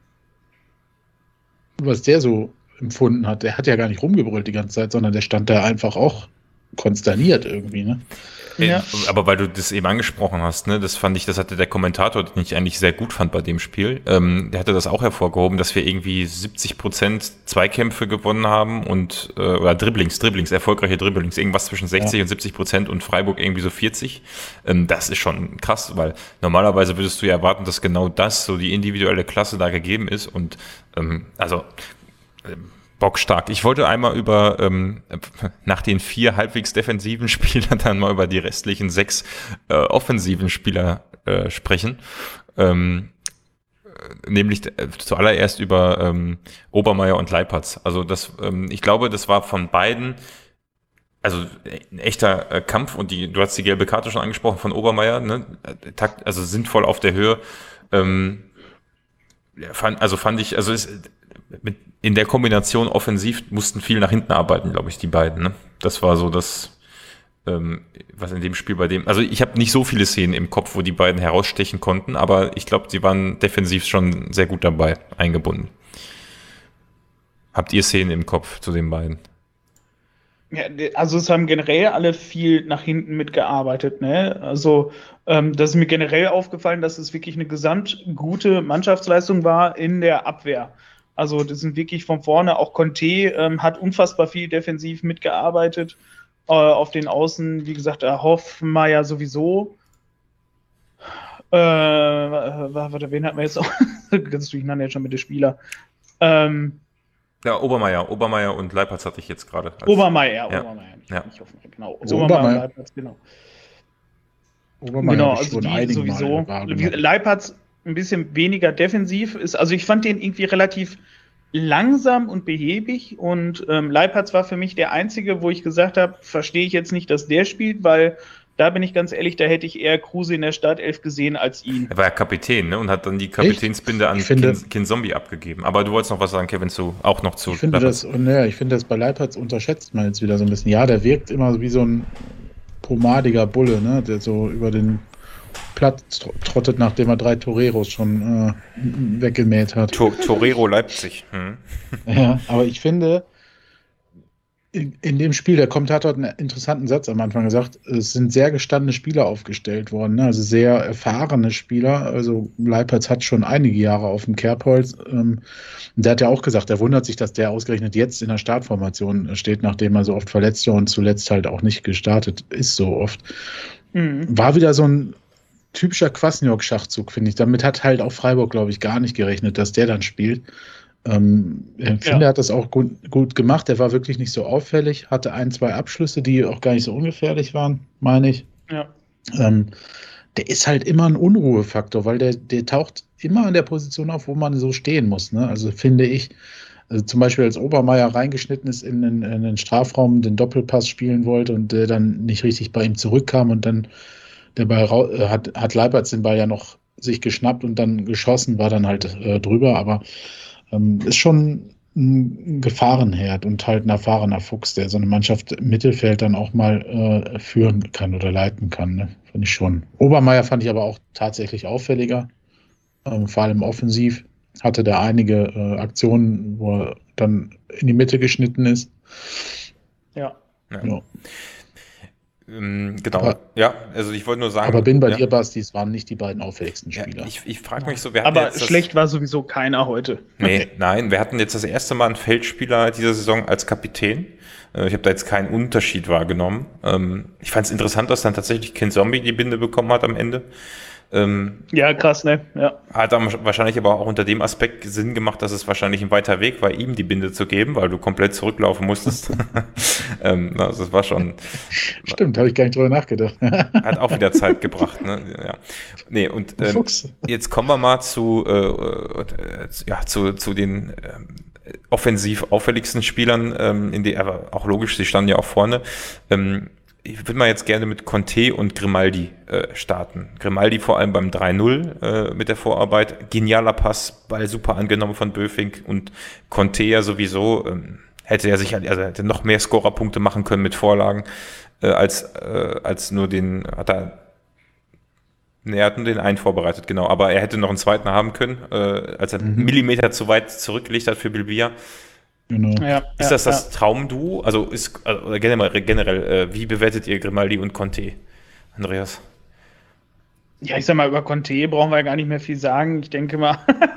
Was der so empfunden hat. Der hat ja gar nicht rumgebrüllt die ganze Zeit, sondern der stand da einfach auch konsterniert irgendwie, ne? Äh, Ja. Aber weil du das eben angesprochen hast, ne, das fand ich, das hatte der Kommentator, den ich eigentlich sehr gut fand bei dem Spiel, ähm, der hatte das auch hervorgehoben, dass wir irgendwie siebzig Prozent Zweikämpfe gewonnen haben und, äh, oder Dribblings, Dribblings, erfolgreiche Dribblings, irgendwas zwischen sechzig Ja. und siebzig Prozent und Freiburg irgendwie so vierzig. Ähm, das ist schon krass, weil normalerweise würdest du ja erwarten, dass genau das, so die individuelle Klasse da gegeben ist und, ähm, also, ähm, bockstark. Ich wollte einmal über, ähm, nach den vier halbwegs defensiven Spielern dann mal über die restlichen sechs äh, offensiven Spieler äh, sprechen. Ähm, äh, nämlich äh, zuallererst über ähm, Obermeier und Leipertz. Also das, ähm, ich glaube, das war von beiden also ein echter äh, Kampf und die, du hast die gelbe Karte schon angesprochen von Obermeier, ne? Takt, also sinnvoll auf der Höhe. Ähm, ja, fand, also fand ich, also ist mit, in der Kombination offensiv mussten viel nach hinten arbeiten, glaube ich, die beiden. Ne? Das war so das, ähm, was in dem Spiel bei dem, also ich habe nicht so viele Szenen im Kopf, wo die beiden herausstechen konnten, aber ich glaube, sie waren defensiv schon sehr gut dabei, eingebunden. Habt ihr Szenen im Kopf zu den beiden? Ja, also es haben generell alle viel nach hinten mitgearbeitet, ne? Also ähm, das ist mir generell aufgefallen, dass es wirklich eine gesamt gute Mannschaftsleistung war in der Abwehr. Also das sind wirklich von vorne, auch Conte ähm, hat unfassbar viel defensiv mitgearbeitet. Äh, auf den Außen, wie gesagt, der Hoffmeier sowieso. Äh, warte, wen hatten wir jetzt auch? Ganz durcheinander jetzt schon mit den Spielern. Ähm, Ja, Obermeier, Obermeier und Leipertz hatte ich jetzt gerade. als- Obermeier, Ja. Obermeier, nicht, Ja. nicht Hoffmeier, genau. Also Obermeier, Obermeier. Leipertz, genau. Obermeier Genau, habe ich also schon die einige sowieso. Male wahrgenommen. Leipertz ein bisschen weniger defensiv ist. Also ich fand den irgendwie relativ langsam und behäbig und ähm, Leipertz war für mich der einzige, wo ich gesagt habe, verstehe ich jetzt nicht, dass der spielt, weil da bin ich ganz ehrlich, da hätte ich eher Kruse in der Startelf gesehen als ihn. Er war ja Kapitän, ne? Und hat dann die Kapitänsbinde an Ich finde- Kin, Kin Zombie abgegeben. Aber du wolltest noch was sagen, Kevin, zu, auch noch zu Ich finde Leipertz. das, und ja, ich finde das bei Leipertz unterschätzt man jetzt wieder so ein bisschen. Ja, der wirkt immer wie so ein pomadiger Bulle, ne? Der so über den Platz tr- trottet, nachdem er drei Toreros schon äh, weggemäht hat. To Torero Leipzig. Hm. Ja, aber ich finde, in, in dem Spiel, der Kommentator hat einen interessanten Satz am Anfang gesagt, es sind sehr gestandene Spieler aufgestellt worden, ne? Also sehr erfahrene Spieler. Also Leipertz hat schon einige Jahre auf dem Kerbholz. Ähm, und der hat ja auch gesagt, er wundert sich, dass der ausgerechnet jetzt in der Startformation steht, nachdem er so oft verletzt war und zuletzt halt auch nicht gestartet ist so oft. Mhm. War wieder so ein typischer Kwasniok-Schachzug, finde ich. Damit hat halt auch Freiburg, glaube ich, gar nicht gerechnet, dass der dann spielt. Ähm, ich finde, ja. er hat das auch gut, gut gemacht. Er war wirklich nicht so auffällig, hatte ein, zwei Abschlüsse, die auch gar nicht so ungefährlich waren, meine ich. Ja. Ähm, der ist halt immer ein Unruhefaktor, weil der, der taucht immer an der Position auf, wo man so stehen muss. Ne? Also finde ich, also zum Beispiel als Obermeier reingeschnitten ist in den, in den Strafraum, den Doppelpass spielen wollte und der dann nicht richtig bei ihm zurückkam und dann der Ball ra- hat, hat Leipertz den Ball ja noch sich geschnappt und dann geschossen, war dann halt äh, drüber, aber ähm, ist schon ein Gefahrenherd und halt ein erfahrener Fuchs, der so eine Mannschaft im Mittelfeld dann auch mal äh, führen kann oder leiten kann. Ne? Finde ich schon. Obermeier fand ich aber auch tatsächlich auffälliger, ähm, vor allem offensiv. Hatte da einige äh, Aktionen, wo er dann in die Mitte geschnitten ist. Ja. ja. ja. Ähm, genau, aber, ja, also ich wollte nur sagen. Aber bin bei ja. dir, Basti, es waren nicht die beiden auffälligsten Spieler. Ja, ich ich frage mich so, wer Aber schlecht das, war sowieso keiner heute. Nee, nein, wir hatten jetzt das erste Mal einen Feldspieler dieser Saison als Kapitän. Ich habe da jetzt keinen Unterschied wahrgenommen. Ich fand es interessant, dass dann tatsächlich Ken Zombie die Binde bekommen hat am Ende. Ähm, ja, krass, ne? Ja. Hat dann wahrscheinlich aber auch unter dem Aspekt Sinn gemacht, dass es wahrscheinlich ein weiter Weg war, ihm die Binde zu geben, weil du komplett zurücklaufen musstest. ähm, also das war schon... Stimmt, habe ich gar nicht drüber nachgedacht. Hat auch wieder Zeit gebracht, ne? Ja. Nee, und ähm, jetzt kommen wir mal zu, äh, ja, zu, zu den ähm, offensiv auffälligsten Spielern, ähm, in die, aber auch logisch, sie standen ja auch vorne. Ähm, Ich würde mal jetzt gerne mit Conte und Grimaldi äh, starten. Grimaldi vor allem beim drei null äh, mit der Vorarbeit. Genialer Pass, Ball super angenommen von Böfing und Conte ja sowieso ähm, hätte er sicher, also hätte noch mehr Scorerpunkte machen können mit Vorlagen äh, als äh, als nur den, hat er, ne, er hat nur den einen vorbereitet, genau, aber er hätte noch einen zweiten haben können, äh, als er mhm. einen Millimeter zu weit zurückgelegt hat für Bilbia. Genau. Ja, ist ja, das das ja. Traumduo? Also ist also generell, generell äh, wie bewertet ihr Grimaldi und Conte, Andreas? Ja, ich sag mal, über Conte brauchen wir ja gar nicht mehr viel sagen. Ich denke mal,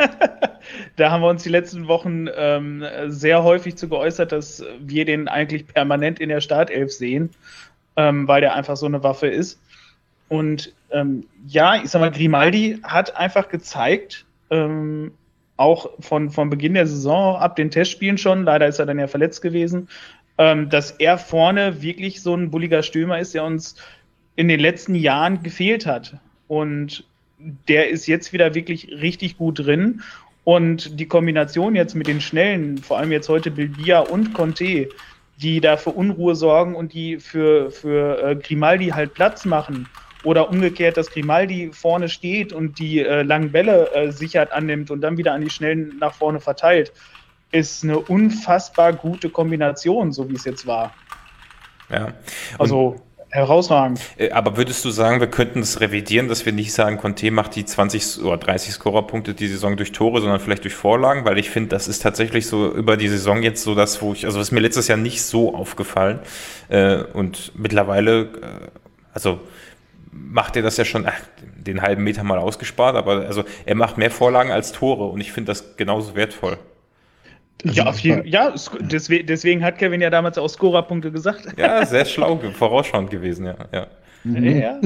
da haben wir uns die letzten Wochen ähm, sehr häufig zu geäußert, dass wir den eigentlich permanent in der Startelf sehen, ähm, weil der einfach so eine Waffe ist. Und ähm, ja, ich sag mal, Grimaldi hat einfach gezeigt, ähm, auch von, von Beginn der Saison, ab den Testspielen schon, leider ist er dann ja verletzt gewesen, ähm, dass er vorne wirklich so ein bulliger Stürmer ist, der uns in den letzten Jahren gefehlt hat. Und der ist jetzt wieder wirklich richtig gut drin. Und die Kombination jetzt mit den Schnellen, vor allem jetzt heute Bilbia und Conte, die da für Unruhe sorgen und die für, für äh, Grimaldi halt Platz machen, oder umgekehrt, dass Grimaldi vorne steht und die äh, langen Bälle äh, sichert annimmt und dann wieder an die Schnellen nach vorne verteilt, ist eine unfassbar gute Kombination, so wie es jetzt war. Ja. Und, also herausragend. Äh, aber würdest du sagen, wir könnten es revidieren, dass wir nicht sagen, Conte macht die zwanzig oder dreißig Scorerpunkte die Saison durch Tore, sondern vielleicht durch Vorlagen? Weil ich finde, das ist tatsächlich so über die Saison jetzt so das, wo ich, also das ist mir letztes Jahr nicht so aufgefallen. Äh, und mittlerweile, äh, also macht er das ja schon, ach, den halben Meter mal ausgespart, aber also er macht mehr Vorlagen als Tore und ich finde das genauso wertvoll. Ja, auf jeden, ja, deswegen, deswegen hat Kevin ja damals auch Scorerpunkte gesagt. Ja, sehr schlau, vorausschauend gewesen, ja. Ja, mhm. ja.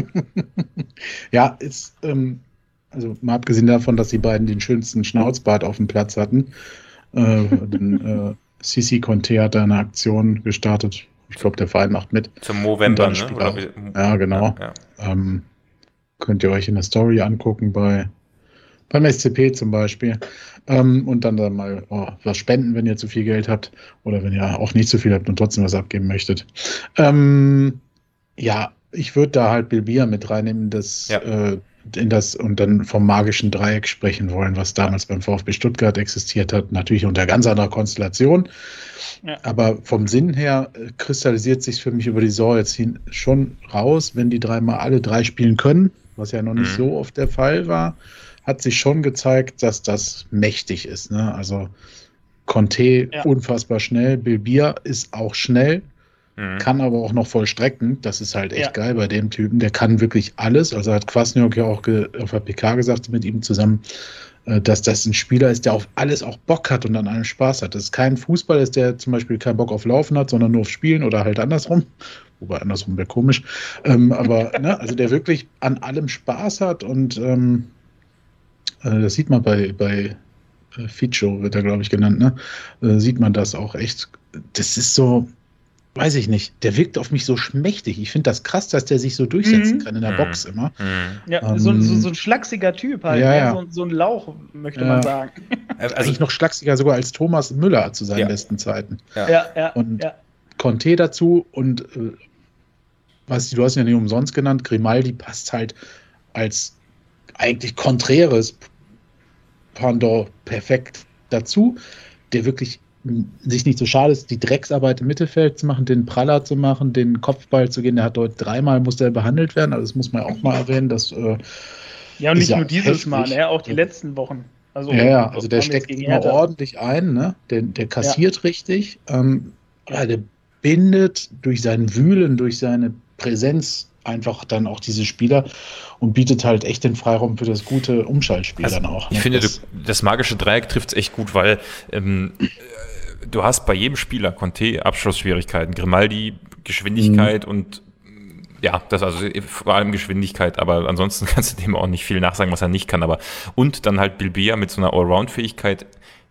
ja ist, ähm, also mal abgesehen davon, dass die beiden den schönsten Schnauzbart auf dem Platz hatten, äh, dann, äh, Sissi Conte hat da eine Aktion gestartet. Ich glaube, der Verein macht mit. Zum Movember, ne? Oder wie, ja, genau. Ja, ja. Ähm, könnt ihr euch in der Story angucken bei beim S C P zum Beispiel. Ähm, und dann da mal oh, was spenden, wenn ihr zu viel Geld habt. Oder wenn ihr auch nicht zu viel habt und trotzdem was abgeben möchtet. Ähm, ja, ich würde da halt Bilbia mit reinnehmen, das, ja. äh, in das und dann vom magischen Dreieck sprechen wollen, was damals beim VfB Stuttgart existiert hat. Natürlich unter ganz anderer Konstellation. Ja. Aber vom Sinn her äh, kristallisiert sich für mich über die Saison jetzt hin schon raus, wenn die dreimal alle drei spielen können, was ja noch nicht mhm. so oft der Fall war, hat sich schon gezeigt, dass das mächtig ist. Ne? Also Conte Ja. unfassbar schnell. Bilbia ist auch schnell, Mhm. kann aber auch noch vollstrecken. Das ist halt echt Ja. geil bei dem Typen. Der kann wirklich alles. Also hat Kwasniok ja auch ge- auf der P K gesagt mit ihm zusammen, äh, dass das ein Spieler ist, der auf alles auch Bock hat und an allem Spaß hat. Das ist kein Fußball, ist der zum Beispiel keinen Bock auf Laufen hat, sondern nur auf Spielen oder halt andersrum. Wobei andersrum wäre komisch. Ähm, aber ne, also der wirklich an allem Spaß hat und ähm, äh, das sieht man bei, bei äh, Ficho, wird er, glaube ich, genannt, ne? Äh, sieht man das auch echt. Das ist so, weiß ich nicht, der wirkt auf mich so schmächtig. Ich finde das krass, dass der sich so durchsetzen Mhm. kann in der Mhm. Box immer. Mhm. Ja, Ähm, so, so, so ein schlachsiger Typ halt, ja, ne? ja. So, so ein Lauch, möchte Ja. man sagen. Also, Eigentlich noch schlachsiger sogar als Thomas Müller zu seinen Ja. besten Zeiten. ja. Ja, ja, Und- ja. Conte dazu und äh, was du hast ihn ja nicht umsonst genannt, Grimaldi passt halt als eigentlich konträres Pendant perfekt dazu, der wirklich m, sich nicht so schade ist, die Drecksarbeit im Mittelfeld zu machen, den Praller zu machen, den Kopfball zu gehen. Der hat dort dreimal musste er behandelt werden, also das muss man auch mal erwähnen, dass äh, Ja, und Ist nicht ja nur dieses heftig. Mal, ne? Auch die letzten Wochen. Also, ja, ja, also der vor allem jetzt steckt gegen immer Hertha. ordentlich ein, ne? Der, der kassiert richtig. Ähm, ja, der bindet durch sein Wühlen, durch seine Präsenz einfach dann auch diese Spieler und bietet halt echt den Freiraum für das gute Umschaltspiel Also, dann auch. ich ne? finde, du, das, das magische Dreieck trifft es echt gut, weil ähm, äh, du hast bei jedem Spieler Conte Abschlussschwierigkeiten, Grimaldi Geschwindigkeit und ja, das also vor allem Geschwindigkeit, aber ansonsten kannst du dem auch nicht viel nachsagen, was er nicht kann. Aber und dann halt Bilbia mit so einer Allround-Fähigkeit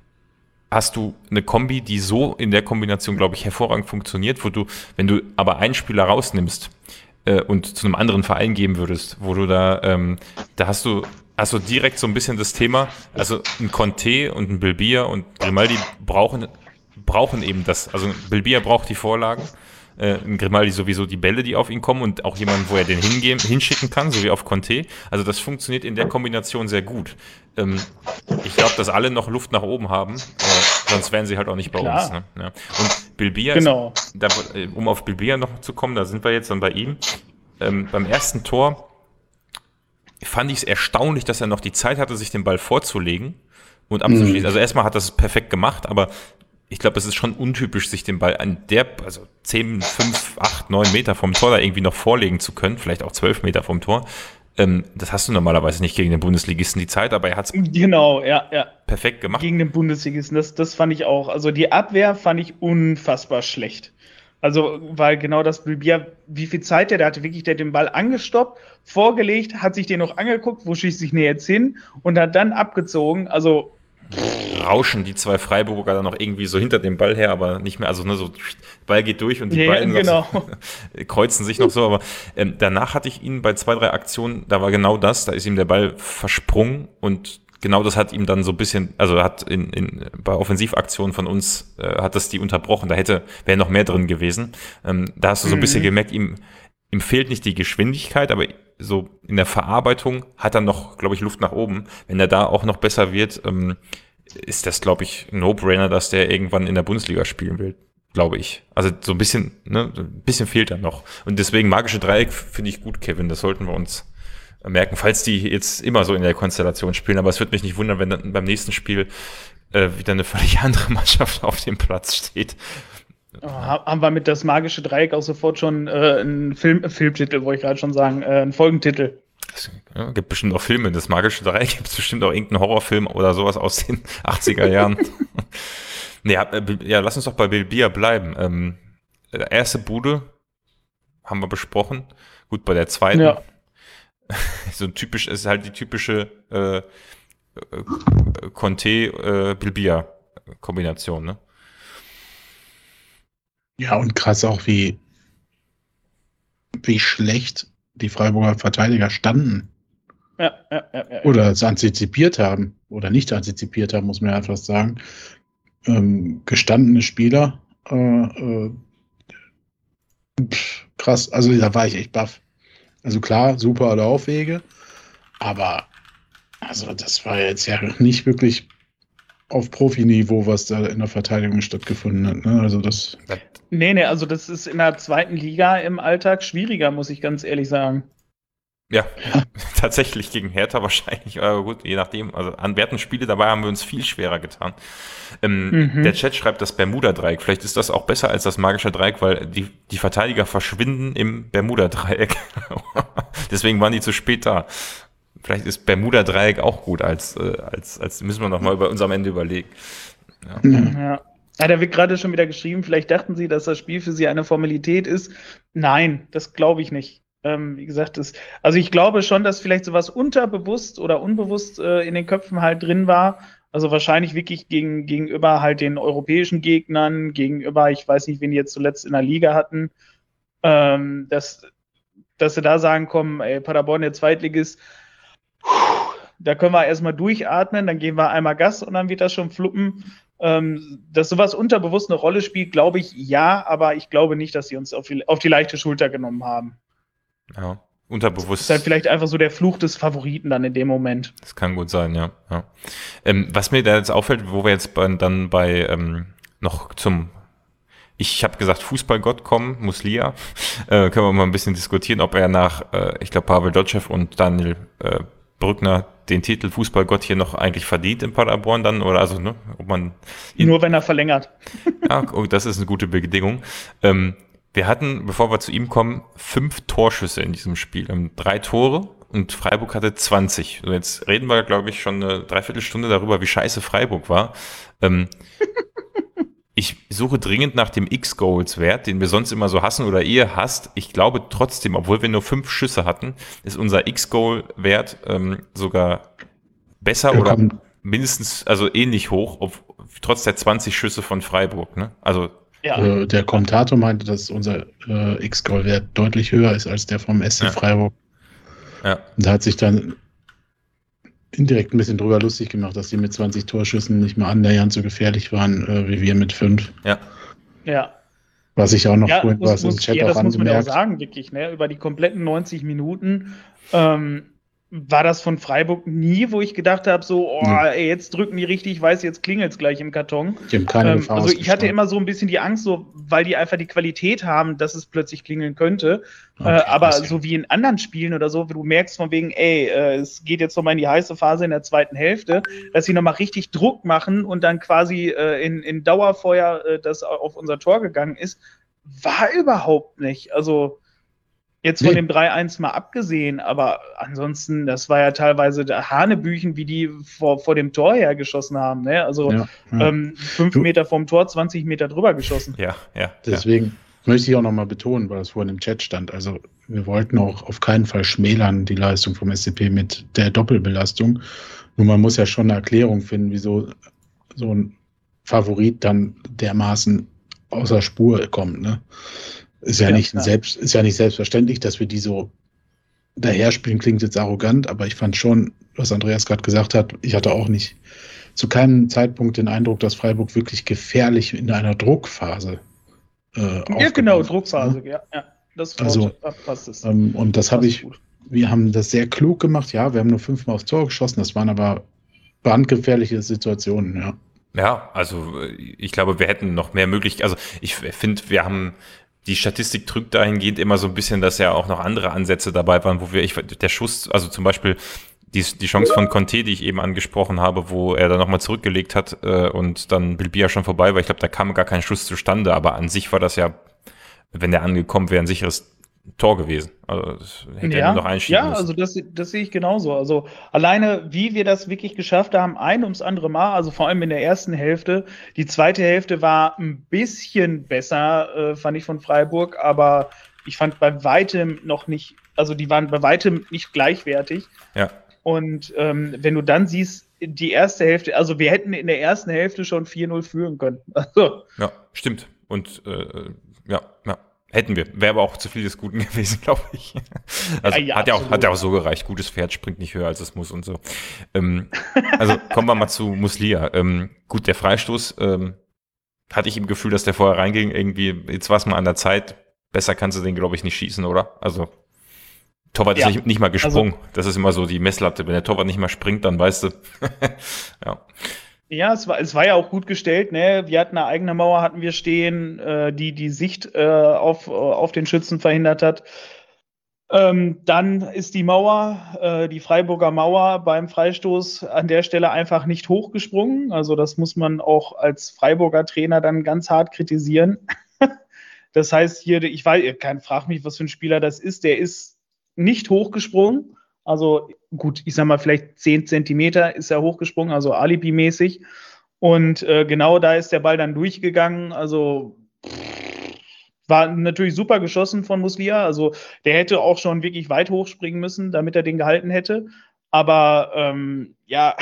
hast du eine Kombi, die so in der Kombination, glaube ich, hervorragend funktioniert, wo du, wenn du aber einen Spieler rausnimmst äh, und zu einem anderen Verein geben würdest, wo du da, ähm, da hast du, hast du direkt so ein bisschen das Thema, also ein Conte und ein Bilbia und Grimaldi brauchen, brauchen eben das, also Bilbia braucht die Vorlagen, äh, ein Grimaldi sowieso die Bälle, die auf ihn kommen und auch jemanden, wo er den hingehen, hinschicken kann, so wie auf Conte. Also das funktioniert in der Kombination sehr gut. Ähm, ich glaube, dass alle noch Luft nach oben haben, äh, sonst wären sie halt auch nicht bei Klar. uns. Ne? Ja. Und Bilbia, Genau. da, äh, um auf Bilbia noch zu kommen, da sind wir jetzt dann bei ihm. Ähm, beim ersten Tor fand ich es erstaunlich, dass er noch die Zeit hatte, sich den Ball vorzulegen und abzuschließen. Mhm. Also erstmal hat er es perfekt gemacht, aber ich glaube, es ist schon untypisch, sich den Ball an der, also zehn, fünf, acht, neun Meter vom Tor da irgendwie noch vorlegen zu können, vielleicht auch zwölf Meter vom Tor. Ähm, das hast du normalerweise nicht gegen den Bundesligisten die Zeit, aber er hat es Genau, ja, ja. perfekt gemacht. Gegen den Bundesligisten, das, das fand ich auch. Also die Abwehr fand ich unfassbar schlecht. Also, weil genau das Bilbia, wie viel Zeit der, der hatte wirklich, der hat den Ball angestoppt, vorgelegt, hat sich den noch angeguckt, wo schießt sich jetzt hin und hat dann abgezogen. Also, Rauschen die zwei Freiburger dann noch irgendwie so hinter dem Ball her, aber nicht mehr, also ne, so Ball geht durch und die Ja, beiden genau. noch so, kreuzen sich noch so, aber ähm, danach hatte ich ihn bei zwei, drei Aktionen, da war genau das, da ist ihm der Ball versprungen und genau das hat ihm dann so ein bisschen, also hat in, in bei Offensivaktionen von uns äh, hat das die unterbrochen, da hätte, wäre noch mehr drin gewesen. Ähm, da hast du so ein bisschen Mhm. gemerkt, ihm, ihm fehlt nicht die Geschwindigkeit, aber so in der Verarbeitung hat er noch, glaube ich, Luft nach oben. Wenn er da auch noch besser wird, ähm, ist das, glaube ich, ein No-Brainer, dass der irgendwann in der Bundesliga spielen will, glaube ich. Also so ein bisschen, ne, ein bisschen fehlt da noch. Und deswegen magische Dreieck finde ich gut, Kevin. Das sollten wir uns merken, falls die jetzt immer so in der Konstellation spielen. Aber es würde mich nicht wundern, wenn dann beim nächsten Spiel äh, wieder eine völlig andere Mannschaft auf dem Platz steht. oh, haben wir mit das magische Dreieck auch sofort schon äh, einen Film, Filmtitel, wollte ich gerade schon sagen, äh, einen Folgentitel. Es ja, gibt bestimmt auch Filme, das magische Dreieck, gibt es bestimmt auch irgendeinen Horrorfilm oder sowas aus den achtziger Jahren. ja, äh, ja, lass uns doch bei Bilbia bleiben. Ähm, erste Bude haben wir besprochen. Gut, bei der zweiten. Ja. So typisch ist halt die typische äh, äh, Conte-Bilbia-Kombination, ne? ja, und krass auch, wie, wie schlecht die Freiburger Verteidiger standen. Ja, ja, ja, ja. Oder es antizipiert haben. Oder nicht antizipiert haben, muss man ja einfach sagen. Ähm, gestandene Spieler. Äh, äh, pff, krass, also da war ich echt baff. Also klar, super Laufwege. Aber also das war jetzt ja nicht wirklich auf Profiniveau, was da in der Verteidigung stattgefunden hat. Ne? Also das. Nee, nee, also das ist in der zweiten Liga im Alltag schwieriger, muss ich ganz ehrlich sagen. Ja, tatsächlich gegen Hertha wahrscheinlich, aber gut, je nachdem. Also an Wertenspiele dabei haben wir uns viel schwerer getan. Ähm, Mhm. Der Chat schreibt das Bermuda-Dreieck. Vielleicht ist das auch besser als das magische Dreieck, weil die, die Verteidiger verschwinden im Bermuda-Dreieck. Deswegen waren die zu spät da. Vielleicht ist Bermuda-Dreieck auch gut, als, äh, als, als müssen wir nochmal über uns am Ende überlegen. Ja. Mhm. Ja. Ja, da wird gerade schon wieder geschrieben, vielleicht dachten sie, dass das Spiel für sie eine Formalität ist. Nein, das glaube ich nicht. Ähm, wie gesagt, das, also ich glaube schon, dass vielleicht sowas unterbewusst oder unbewusst äh, in den Köpfen halt drin war. Also wahrscheinlich wirklich gegen, gegenüber halt den europäischen Gegnern, gegenüber, ich weiß nicht, wen die jetzt zuletzt in der Liga hatten, ähm, dass, dass sie da sagen, komm, ey, Paderborn, der Zweitligist, da können wir erstmal durchatmen, dann geben wir einmal Gas und dann wird das schon fluppen. Ähm, dass sowas unterbewusst eine Rolle spielt, glaube ich, ja, aber ich glaube nicht, dass sie uns auf die, auf die leichte Schulter genommen haben. Ja, Das unterbewusst. ist halt vielleicht einfach so der Fluch des Favoriten dann in dem Moment. Das kann gut sein, ja. ja. Ähm, was mir da jetzt auffällt, wo wir jetzt bei, dann bei ähm, noch zum, ich habe gesagt, Fußballgott kommen, Muslia, äh, können wir mal ein bisschen diskutieren, ob er nach, äh, ich glaube, Pavel Dotschew und Daniel äh, Brückner den Titel Fußballgott hier noch eigentlich verdient in Paderborn dann, oder also, ne, ob man ihn, Nur wenn er verlängert. ja, oh, das ist eine gute Bedingung. Ähm, wir hatten, bevor wir zu ihm kommen, fünf Torschüsse in diesem Spiel. Wir haben drei Tore und Freiburg hatte zwanzig. Also jetzt reden wir, glaube ich, schon eine Dreiviertelstunde darüber, wie scheiße Freiburg war. Ähm, ich suche dringend nach dem X-Goals-Wert, den wir sonst immer so hassen oder ihr hasst. Ich glaube trotzdem, obwohl wir nur fünf Schüsse hatten, ist unser X-Goal-Wert ähm, sogar besser Ja, oder komm. mindestens, also ähnlich hoch, ob, trotz der zwanzig Schüsse von Freiburg. Ne? Also Ja. Äh, der Kommentator meinte, dass unser äh, X-Goal-Wert deutlich höher ist als der vom S C Ja. Freiburg. ja, Und da hat sich dann indirekt ein bisschen drüber lustig gemacht, dass die mit zwanzig Torschüssen nicht mal annähernd so gefährlich waren äh, wie wir mit fünf. ja. Ja. Was ich auch noch Ja, vorhin muss, was im muss, Chat ja, auch das muss man ja auch angemerkt. sagen, wirklich, ne? Über die kompletten neunzig Minuten ähm, war das von Freiburg nie, wo ich gedacht habe, so, oh, Nee. ey, jetzt drücken die richtig, ich weiß, jetzt klingelt's gleich im Karton. Die haben keine Ähm, Gefahr also ich hatte ausgestrahlt. immer so ein bisschen die Angst, so, weil die einfach die Qualität haben, dass es plötzlich klingeln könnte. Okay, äh, aber weiß ja. so wie in anderen Spielen oder so, wo du merkst von wegen, ey, äh, es geht jetzt nochmal in die heiße Phase in der zweiten Hälfte, dass sie nochmal richtig Druck machen und dann quasi äh, in, in Dauerfeuer äh, das auf unser Tor gegangen ist, war überhaupt nicht. Also jetzt von Nee. dem drei eins mal abgesehen, aber ansonsten, das war ja teilweise der Hanebüchen, wie die vor, vor dem Tor hergeschossen haben. Ne? Also Ja, ja. ähm, fünf Du- Meter vom Tor, zwanzig Meter drüber geschossen. Ja, ja, ja. Deswegen möchte ich auch nochmal betonen, weil das vorhin im Chat stand. Also wir wollten auch auf keinen Fall schmälern die Leistung vom S C P mit der Doppelbelastung. Nur man muss ja schon eine Erklärung finden, wieso so ein Favorit dann dermaßen außer Spur kommt. Ne? Ist ja, Ja, nicht ja. selbst, ist ja nicht selbstverständlich, dass wir die so daherspielen, klingt jetzt arrogant, aber ich fand schon, was Andreas gerade gesagt hat, ich hatte auch nicht zu keinem Zeitpunkt den Eindruck, dass Freiburg wirklich gefährlich in einer Druckphase äh, Ja, aufgebaut genau, ist, Druckphase, ne? ja, ja. Das Also, Wort, ah, passt es. Ähm, und das habe Passt ich, gut. wir haben das sehr klug gemacht, ja, wir haben nur fünfmal aufs Tor geschossen, das waren aber brandgefährliche Situationen, ja. Ja, also äh, ich glaube, wir hätten noch mehr möglich. Also ich finde, wir haben die Statistik trügt dahingehend immer so ein bisschen, dass ja auch noch andere Ansätze dabei waren, wo wir, ich, der Schuss, also zum Beispiel die, die Chance von Conte, die ich eben angesprochen habe, wo er dann nochmal zurückgelegt hat äh, und dann Bilbia schon vorbei war. Ich glaube, da kam gar kein Schuss zustande, aber an sich war das ja, wenn der angekommen wäre, ein sicheres Tor gewesen. Also das hätte er Ja, nur noch einschieben ja, müssen. also das, das sehe ich genauso. Also alleine, wie wir das wirklich geschafft haben, ein ums andere Mal, also vor allem in der ersten Hälfte. Die zweite Hälfte war ein bisschen besser, äh, fand ich von Freiburg, aber ich fand bei weitem noch nicht, also die waren bei weitem nicht gleichwertig. Ja. Und ähm, wenn du dann siehst, die erste Hälfte, also wir hätten in der ersten Hälfte schon vier null führen können. Also, Ja, stimmt. Und äh, ja, ja. Hätten wir. Wäre aber auch zu viel des Guten gewesen, glaube ich. Also Ja, ja, hat ja auch, absolut. hat ja auch so gereicht. Gutes Pferd springt nicht höher, als es muss und so. Ähm, also kommen wir mal zu Muslia. Ähm, gut, der Freistoß, ähm, hatte ich im Gefühl, dass der vorher reinging. Irgendwie, jetzt war es mal an der Zeit. Besser kannst du den, glaube ich, nicht schießen, oder? Also Torwart Ja, ist nicht, nicht mal gesprungen. Das ist immer so die Messlatte. Wenn der Torwart nicht mal springt, dann weißt du. Ja. ja, es war, es war ja auch gut gestellt, ne? Wir hatten eine eigene Mauer, hatten wir stehen, äh, die die Sicht äh, auf, auf den Schützen verhindert hat. Ähm, dann ist die Mauer, äh, die Freiburger Mauer beim Freistoß an der Stelle einfach nicht hochgesprungen. Also das muss man auch als Freiburger Trainer dann ganz hart kritisieren. Das heißt hier, ich weiß, kein, frag mich, was für ein Spieler das ist. Der ist nicht hochgesprungen. Also gut, ich sag mal, vielleicht zehn Zentimeter ist er hochgesprungen, also Alibi-mäßig. Und äh, genau da ist der Ball dann durchgegangen. Also war natürlich super geschossen von Muslia. Also der hätte auch schon wirklich weit hochspringen müssen, damit er den gehalten hätte. Aber ähm, ja,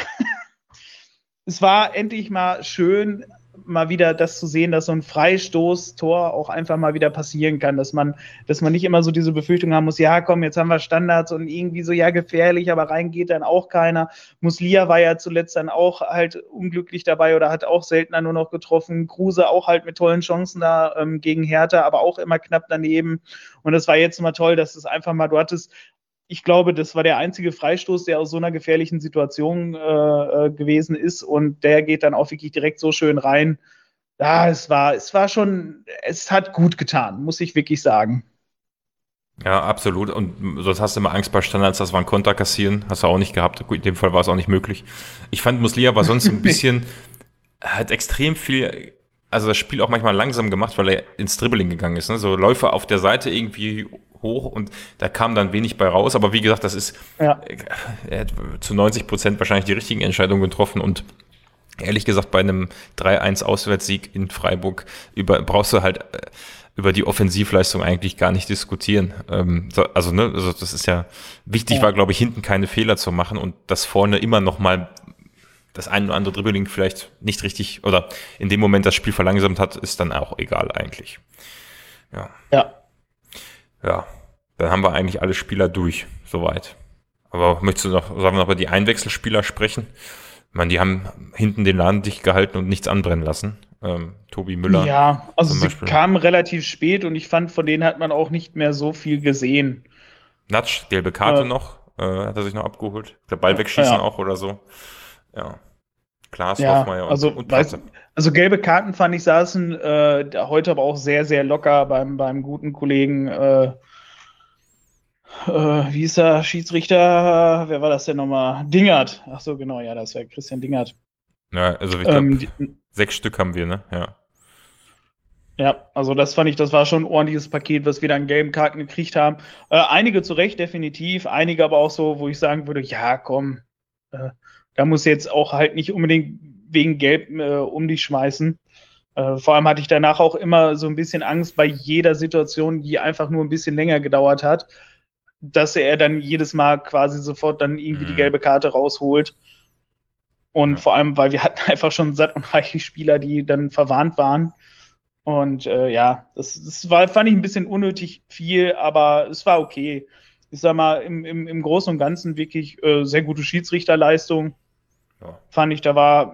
es war endlich mal schön, mal wieder das zu sehen, dass so ein Freistoßtor auch einfach mal wieder passieren kann, dass man, dass man nicht immer so diese Befürchtung haben muss, ja komm, jetzt haben wir Standards und irgendwie so, ja gefährlich, aber rein geht dann auch keiner. Muslia war ja zuletzt dann auch halt unglücklich dabei oder hat auch seltener nur noch getroffen. Kruse auch halt mit tollen Chancen da ähm, gegen Hertha, aber auch immer knapp daneben. Und das war jetzt mal toll, dass es einfach mal, du hattest, ich glaube, das war der einzige Freistoß, der aus so einer gefährlichen Situation äh, gewesen ist und der geht dann auch wirklich direkt so schön rein. Ja, es war, es war schon, es hat gut getan, muss ich wirklich sagen. Ja, absolut. Und sonst hast du immer Angst bei Standards, dass wir einen Konter kassieren. Hast du auch nicht gehabt. In dem Fall war es auch nicht möglich. Ich fand, Muslia war sonst ein bisschen, hat extrem viel, also das Spiel auch manchmal langsam gemacht, weil er ins Dribbling gegangen ist. Ne? So Läufe auf der Seite irgendwie hoch und da kam dann wenig bei raus. Aber wie gesagt, das ist, ja. Er hat zu neunzig Prozent wahrscheinlich die richtigen Entscheidungen getroffen und ehrlich gesagt, bei einem drei eins Auswärtssieg in Freiburg über, brauchst du halt über die Offensivleistung eigentlich gar nicht diskutieren. Ähm, so, also, ne, also das ist ja wichtig, ja. war, glaube ich, hinten keine Fehler zu machen und das vorne immer noch mal das ein oder andere Dribbling vielleicht nicht richtig oder in dem Moment das Spiel verlangsamt hat, ist dann auch egal eigentlich. Ja. Ja. Ja, dann haben wir eigentlich alle Spieler durch, soweit. Aber möchtest du noch, sollen wir noch über die Einwechselspieler sprechen? Ich meine, die haben hinten den Laden dicht gehalten und nichts anbrennen lassen. Ähm, Tobi Müller. Ja, also sie kamen relativ spät und ich fand, von denen hat man auch nicht mehr so viel gesehen. Natsch, gelbe Karte äh, noch, äh, hat er sich noch abgeholt. Der Ball wegschießen ja. auch oder so. Ja. Klaas, ja, Hoffmeier und, also, und weiß, also gelbe Karten fand ich saßen äh, heute aber auch sehr, sehr locker beim, beim guten Kollegen äh, Äh, wie ist der Schiedsrichter? Wer war das denn nochmal? Dingert. Ach so, genau, ja, das wäre Christian Dingert. Ja, also ich glaube, ähm, sechs Stück haben wir, ne? Ja. Ja, also das fand ich, das war schon ein ordentliches Paket, was wir da an gelben Karten gekriegt haben. Äh, einige zu Recht, definitiv. Einige aber auch so, wo ich sagen würde, ja, komm, äh, da muss jetzt auch halt nicht unbedingt wegen Gelb äh, um dich schmeißen. Äh, vor allem hatte ich danach auch immer so ein bisschen Angst bei jeder Situation, die einfach nur ein bisschen länger gedauert hat, dass er dann jedes Mal quasi sofort dann irgendwie mhm. die gelbe Karte rausholt. Und ja. vor allem, weil wir hatten einfach schon satt und reichlich Spieler, die dann verwarnt waren. Und äh, ja, das, das war, fand ich ein bisschen unnötig viel, aber es war okay. Ich sag mal, im, im, im Großen und Ganzen wirklich äh, sehr gute Schiedsrichterleistung. Ja. Fand ich, da war,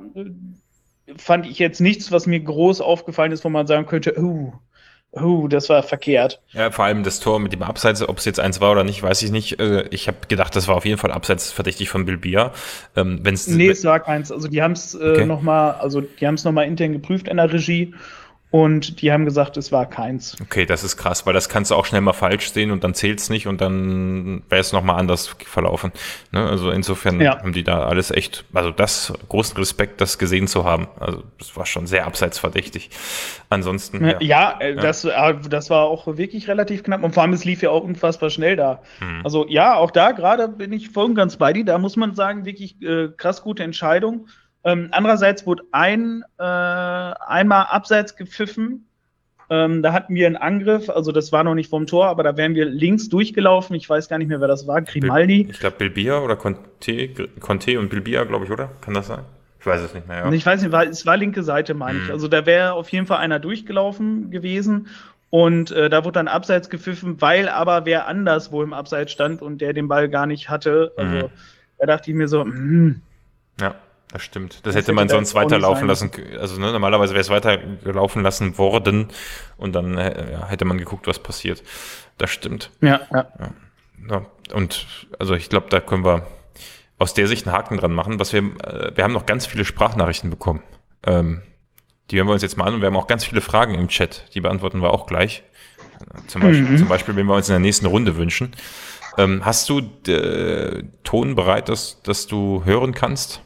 fand ich jetzt nichts, was mir groß aufgefallen ist, wo man sagen könnte, oh, Uh, das war verkehrt. Ja, vor allem das Tor mit dem Abseits, ob es jetzt eins war oder nicht, weiß ich nicht. Ich habe gedacht, das war auf jeden Fall abseits verdächtig von Bilbia. Ähm, wenn's, nee, es war keins. Also die haben es äh, okay. nochmal, also die haben es nochmal intern geprüft in der Regie und die haben gesagt, es war keins. Okay, das ist krass, weil das kannst du auch schnell mal falsch sehen und dann zählt es nicht und dann wäre es nochmal anders verlaufen. Ne? Also insofern ja. haben die da alles echt, also das, großen Respekt, das gesehen zu haben. Also das war schon sehr abseitsverdächtig. Ansonsten, ja. Ja, äh, ja. Das, äh, das war auch wirklich relativ knapp und vor allem, es lief ja auch unfassbar schnell da. Mhm. Also ja, auch da gerade bin ich voll und ganz bei dir. Da muss man sagen, wirklich äh, krass gute Entscheidung. Ähm, andererseits wurde ein, äh, einmal abseits gepfiffen. Ähm, da hatten wir einen Angriff, also das war noch nicht vom Tor, aber da wären wir links durchgelaufen. Ich weiß gar nicht mehr, wer das war. Grimaldi. Ich glaube, Bilbia oder Conte, Conte und Bilbia, glaube ich, oder? Kann das sein? Ich weiß es nicht mehr, ja. Ich weiß nicht, war, es war linke Seite, meine mhm. ich. Also da wäre auf jeden Fall einer durchgelaufen gewesen. Und äh, da wurde dann abseits gepfiffen, weil aber wer anders wohl im Abseits stand und der den Ball gar nicht hatte. Also mhm. da dachte ich mir so, mh. Ja. Das stimmt. Das, das hätte man hätte sonst weiterlaufen lassen. Also ne, normalerweise wäre es weitergelaufen lassen worden und dann ja, hätte man geguckt, was passiert. Das stimmt. Ja, ja. ja. Und also ich glaube, da können wir aus der Sicht einen Haken dran machen. Was wir, wir haben noch ganz viele Sprachnachrichten bekommen. Ähm, die hören wir uns jetzt mal an und wir haben auch ganz viele Fragen im Chat. Die beantworten wir auch gleich. Zum Beispiel, Mhm. zum Beispiel, wenn wir uns in der nächsten Runde wünschen. Ähm, hast du äh, Ton bereit, dass, dass du hören kannst?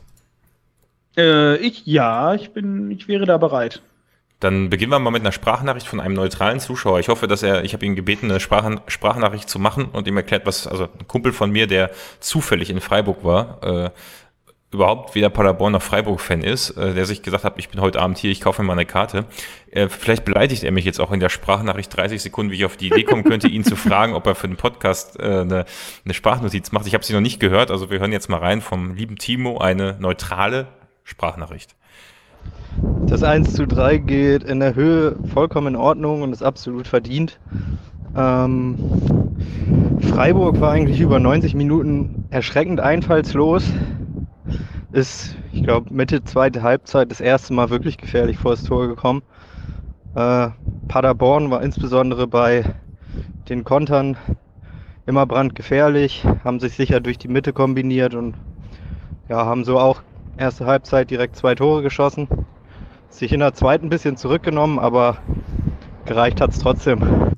Äh, ich, ja, ich bin, ich wäre da bereit. Dann beginnen wir mal mit einer Sprachnachricht von einem neutralen Zuschauer. Ich hoffe, dass er, ich habe ihn gebeten, eine Sprach, Sprachnachricht zu machen und ihm erklärt, was, also ein Kumpel von mir, der zufällig in Freiburg war, äh, überhaupt weder Paderborn noch Freiburg-Fan ist, äh, der sich gesagt hat, ich bin heute Abend hier, ich kaufe mir mal eine Karte. Äh, vielleicht beleidigt er mich jetzt auch in der Sprachnachricht dreißig Sekunden, wie ich auf die Idee kommen könnte, ihn zu fragen, ob er für den Podcast äh, eine, eine Sprachnotiz macht. Ich habe sie noch nicht gehört, also wir hören jetzt mal rein vom lieben Timo eine neutrale Sprachnachricht. Das eins zu drei geht in der Höhe vollkommen in Ordnung und ist absolut verdient. Ähm, Freiburg war eigentlich über neunzig Minuten erschreckend einfallslos. Ist, ich glaube, Mitte zweite Halbzeit das erste Mal wirklich gefährlich vor das Tor gekommen. Äh, Paderborn war insbesondere bei den Kontern immer brandgefährlich, haben sich sicher durch die Mitte kombiniert und ja, haben so auch erste Halbzeit direkt zwei Tore geschossen. Sich in der zweiten ein bisschen zurückgenommen, aber gereicht hat es trotzdem.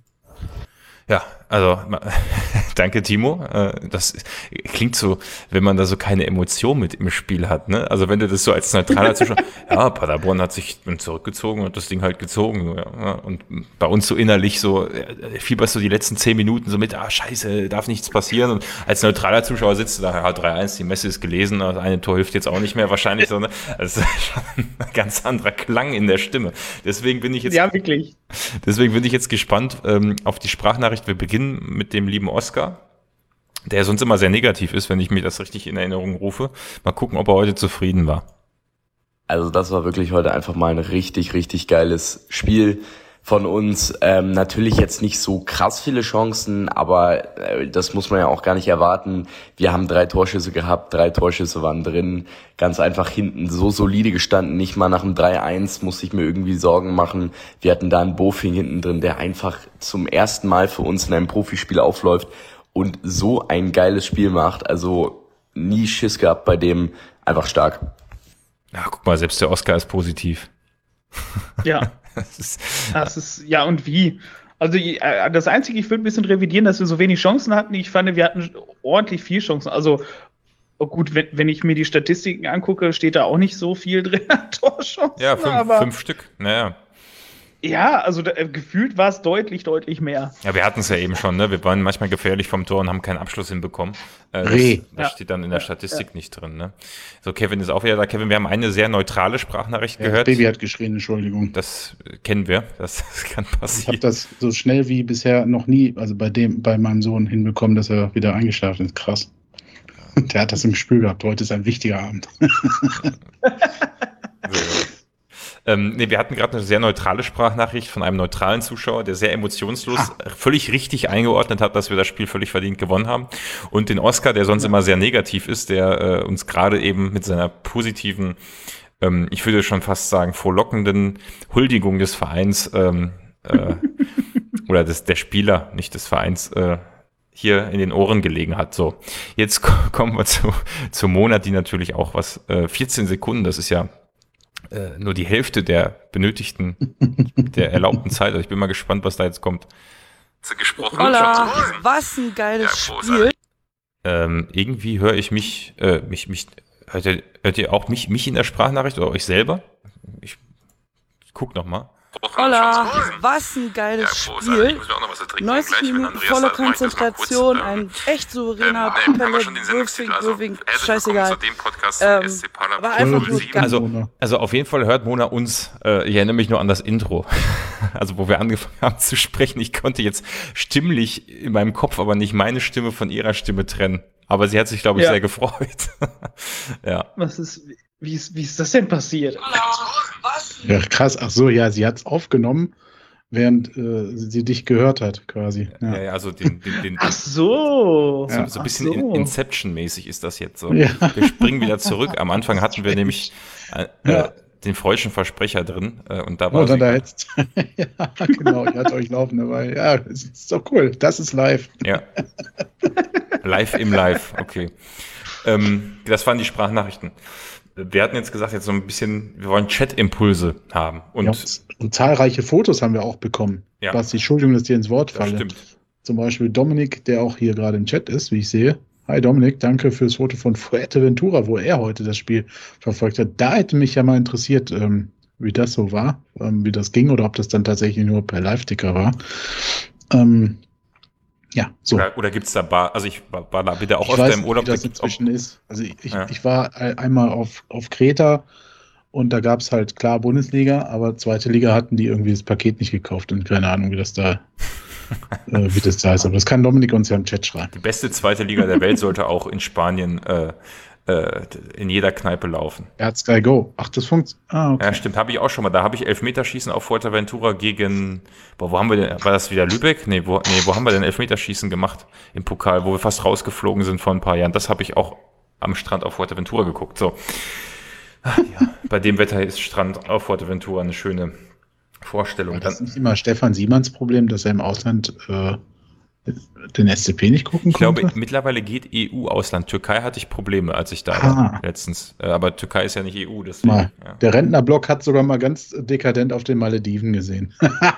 Ja, also danke Timo. Das klingt so, wenn man da so keine Emotion mit im Spiel hat, ne? Also wenn du das so als neutraler Zuschauer, ja, Paderborn hat sich zurückgezogen und das Ding halt gezogen. Ja, und bei uns so innerlich so, fieberst du die letzten zehn Minuten so mit, ah scheiße, darf nichts passieren. Und als neutraler Zuschauer sitzt du da, ja, drei eins, die Messe ist gelesen, das eine Tor hilft jetzt auch nicht mehr, wahrscheinlich so, ne? Das ist schon ein ganz anderer Klang in der Stimme. Deswegen bin ich jetzt, Ja, wirklich. deswegen bin ich jetzt gespannt ähm, auf die Sprachnachricht. Wir beginnen mit dem lieben Oscar, der sonst immer sehr negativ ist, wenn ich mir das richtig in Erinnerung rufe. Mal gucken, ob er heute zufrieden war. Also das war wirklich heute einfach mal ein richtig, richtig geiles Spiel von uns. Ähm, natürlich jetzt nicht so krass viele Chancen, aber äh, das muss man ja auch gar nicht erwarten. Wir haben drei Torschüsse gehabt, drei Torschüsse waren drin. Ganz einfach hinten so solide gestanden. Nicht mal nach dem drei eins musste ich mir irgendwie Sorgen machen. Wir hatten da einen Bofing hinten drin, der einfach zum ersten Mal für uns in einem Profispiel aufläuft und so ein geiles Spiel macht. Also nie Schiss gehabt bei dem, einfach stark. Ja, guck mal, selbst der Oscar ist positiv. Ja, Das ist, das ist, ja, und wie? Also, äh, das Einzige, ich würde ein bisschen revidieren, dass wir so wenig Chancen hatten. Ich fand, wir hatten ordentlich viel Chancen. Also, oh gut, wenn, wenn ich mir die Statistiken angucke, steht da auch nicht so viel drin an Torchancen. ja, fünf, aber fünf Stück. Naja. ja, also da, äh, gefühlt war es deutlich, deutlich mehr. Ja, wir hatten es ja eben schon, ne? Wir waren manchmal gefährlich vom Tor und haben keinen Abschluss hinbekommen. Äh, Reh. das das Ja. steht dann in der Statistik nicht drin, ne? So, Kevin ist auch wieder da. Kevin, wir haben eine sehr neutrale Sprachnachricht Ja, das gehört. Baby hat geschrien, Entschuldigung. Das äh, kennen wir. Das, das kann Ich habe passieren. das so schnell wie bisher noch nie, also bei dem, bei meinem Sohn hinbekommen, dass er wieder eingeschlafen ist. Krass. Der hat das im Spiel gehabt. Heute ist ein wichtiger Abend. So. Ähm, nee, wir hatten gerade eine sehr neutrale Sprachnachricht von einem neutralen Zuschauer, der sehr emotionslos, Ah. völlig richtig eingeordnet hat, dass wir das Spiel völlig verdient gewonnen haben. Und den Oscar, der sonst immer sehr negativ ist, der äh, uns gerade eben mit seiner positiven, ähm, ich würde schon fast sagen, frohlockenden Huldigung des Vereins ähm, äh, oder des, der Spieler, nicht des Vereins, äh, hier in den Ohren gelegen hat. So, jetzt ko- kommen wir zu, zu Mona, die natürlich auch was, äh, vierzehn Sekunden, das ist ja äh, nur die Hälfte der benötigten, der erlaubten Zeit. Also ich bin mal gespannt, was da jetzt kommt. Gesprochen. Holla, was ein geiles Spiel. Ähm, irgendwie höre ich mich, äh, mich, mich, hört ihr, hört ihr auch mich, mich in der Sprachnachricht oder euch selber? Ich, ich guck noch mal. Holla, was ein geiles Spiel. neunzig Minuten volle Konzentration, ein echt souveräner Pelle, Würfing, Würfing, scheißegal. Ähm, aber einfach nur geil. Also, also auf jeden Fall hört Mona uns, äh, ich erinnere mich nur an das Intro, also wo wir angefangen haben zu sprechen. Ich konnte jetzt stimmlich in meinem Kopf aber nicht meine Stimme von ihrer Stimme trennen. Aber sie hat sich, glaube ich, Ja. sehr gefreut. Ja. Was ist, wie ist, wie ist das denn passiert? Ja, krass. Ach so, ja, sie hat es aufgenommen, während äh, sie dich gehört hat, quasi. Ja, Ja. ja, also den, den, den, Ach so. so, so ein bisschen Ach so. in- Inception-mäßig ist das jetzt so. Ja. Wir springen wieder zurück. Am Anfang hatten wir nämlich äh, Ja. äh, den freudschen Versprecher drin äh, und da war Oh, dann sie, da jetzt. Ja, genau, ihr hat euch laufen dabei. Ja, das ist doch cool. Das ist live. ja. Live im Live, okay. Ähm, das waren die Sprachnachrichten. wir hatten jetzt gesagt, jetzt so ein bisschen, wir wollen Chat-Impulse haben. Und, ja, und zahlreiche Fotos haben wir auch bekommen. Ja. Basti, Entschuldigung, dass ich dir ins Wort das falle. stimmt. Zum Beispiel Dominik, der auch hier gerade im Chat ist, wie ich sehe. Hi Dominik, danke fürs Foto von Fuerteventura, wo er heute das Spiel verfolgt hat. Da hätte mich ja mal interessiert, ähm, wie das so war, ähm, wie das ging oder ob das dann tatsächlich nur per Live-Ticker war. Ähm, ja, so. Oder, oder gibt es da Bar, also ich war, war da wieder auch Ich öfter weiß im Urlaub. nicht, wie das da gibt's inzwischen auch, ist. Also ich, ich, Ja. ich war ein- einmal auf, auf Kreta und da gab es halt klar Bundesliga, aber zweite Liga hatten die irgendwie das Paket nicht gekauft und keine Ahnung, wie das da, äh, wie das da ist. Aber das kann Dominik uns ja im Chat schreiben. Die beste zweite Liga der Welt sollte auch in Spanien äh, äh, in jeder Kneipe laufen. Er hat Sky Go. Ach, das funktioniert. Ah, okay. Ja, stimmt, habe ich auch schon mal. Da habe ich Elfmeterschießen auf Fuerteventura gegen, boah, wo haben wir denn, war das wieder Lübeck? Nee, wo, nee, wo haben wir denn Elfmeterschießen gemacht im Pokal, wo wir fast rausgeflogen sind vor ein paar Jahren. Das habe ich auch am Strand auf Fuerteventura geguckt. So. Ach, ja, bei dem Wetter ist Strand auf Fuerteventura eine schöne Vorstellung. War das Dann, nicht immer Stefan Siemans Problem, dass er im Ausland äh, den S C P nicht gucken ich glaube, konnte? mittlerweile geht E U-Ausland. Türkei hatte ich Probleme, als ich da Ah. war letztens. Äh, Aber Türkei ist ja nicht E U, deswegen. Mal. Ja. Der Rentnerblock hat sogar mal ganz dekadent auf den Malediven gesehen.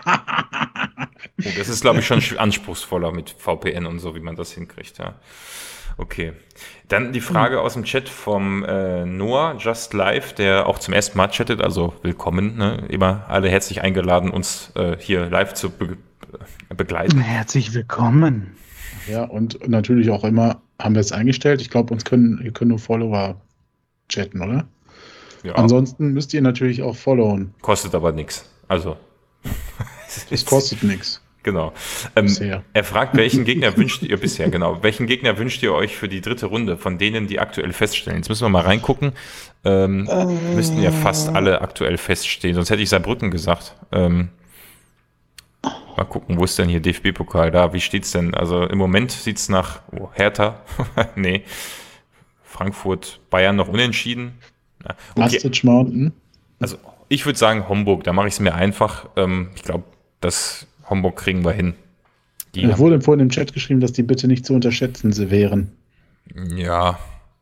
Oh, das ist, glaube ich, schon sch- anspruchsvoller mit V P N und so, wie man das hinkriegt, ja. Okay. Dann die Frage aus dem Chat vom äh, Noah, Just Live, der auch zum ersten Mal chattet, also willkommen, ne? Immer alle herzlich eingeladen, uns äh, hier live zu be begleiten. Herzlich willkommen. Ja, und natürlich auch immer haben wir es eingestellt. Ich glaube, uns können, ihr könnt nur Follower chatten, oder? Ja, Ansonsten müsst ihr natürlich auch followen. kostet aber nichts. Also. Das kostet nichts Genau. Ähm, bisher. er fragt, welchen Gegner wünscht ihr bisher, genau, welchen Gegner wünscht ihr euch für die dritte Runde, von denen, die aktuell feststellen? Jetzt müssen wir mal reingucken. Ähm, müssten ja fast alle aktuell feststehen, sonst hätte ich Saarbrücken gesagt. Ähm, mal gucken, wo ist denn hier D F B-Pokal da? Wie steht's denn? Also im Moment sieht's nach oh, Hertha. Nee. Frankfurt, Bayern noch unentschieden. Ja, okay. Astic Mountain. Also ich würde sagen Homburg, da mache ich es mir einfach. Ähm, ich glaube, das Homburg kriegen wir hin. Die Es wurde vorhin im Chat geschrieben, dass die bitte nicht zu unterschätzen sie wären. Ja.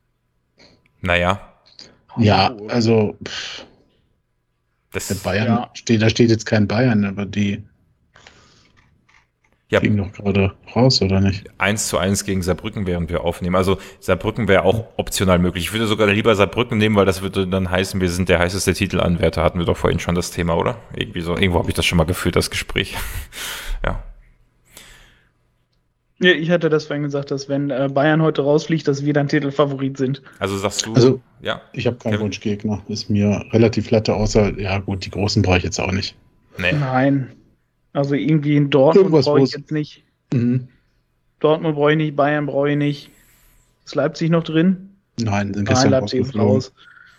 Naja. Ja, also pff, Das, der Bayern Ja. steht, da steht jetzt kein Bayern, aber die ja, fliegen doch gerade raus, oder nicht? eins zu eins gegen Saarbrücken, während wir aufnehmen. Also Saarbrücken wäre auch optional möglich. Ich würde sogar lieber Saarbrücken nehmen, weil das würde dann heißen, wir sind der heißeste Titelanwärter. Hatten wir doch vorhin schon das Thema, oder? Irgendwie so. Irgendwo habe ich das schon mal geführt, das Gespräch. Ja. Ja, ich hatte das vorhin gesagt, dass wenn äh, Bayern heute rausfliegt, dass wir dann Titelfavorit sind. Also sagst du, Also- ja, Ich habe keinen Kevin? Wunschgegner. Ist mir relativ latte, außer, ja gut, die Großen brauche ich jetzt auch nicht. nee. Nein. Also irgendwie in Dortmund Irgendwas, brauche wo ich es- jetzt nicht. Mhm. Dortmund brauche ich nicht, Bayern brauche ich nicht. Ist Leipzig noch drin? Nein, sind Nein, gestern Leipzig ist rausgeflogen. raus.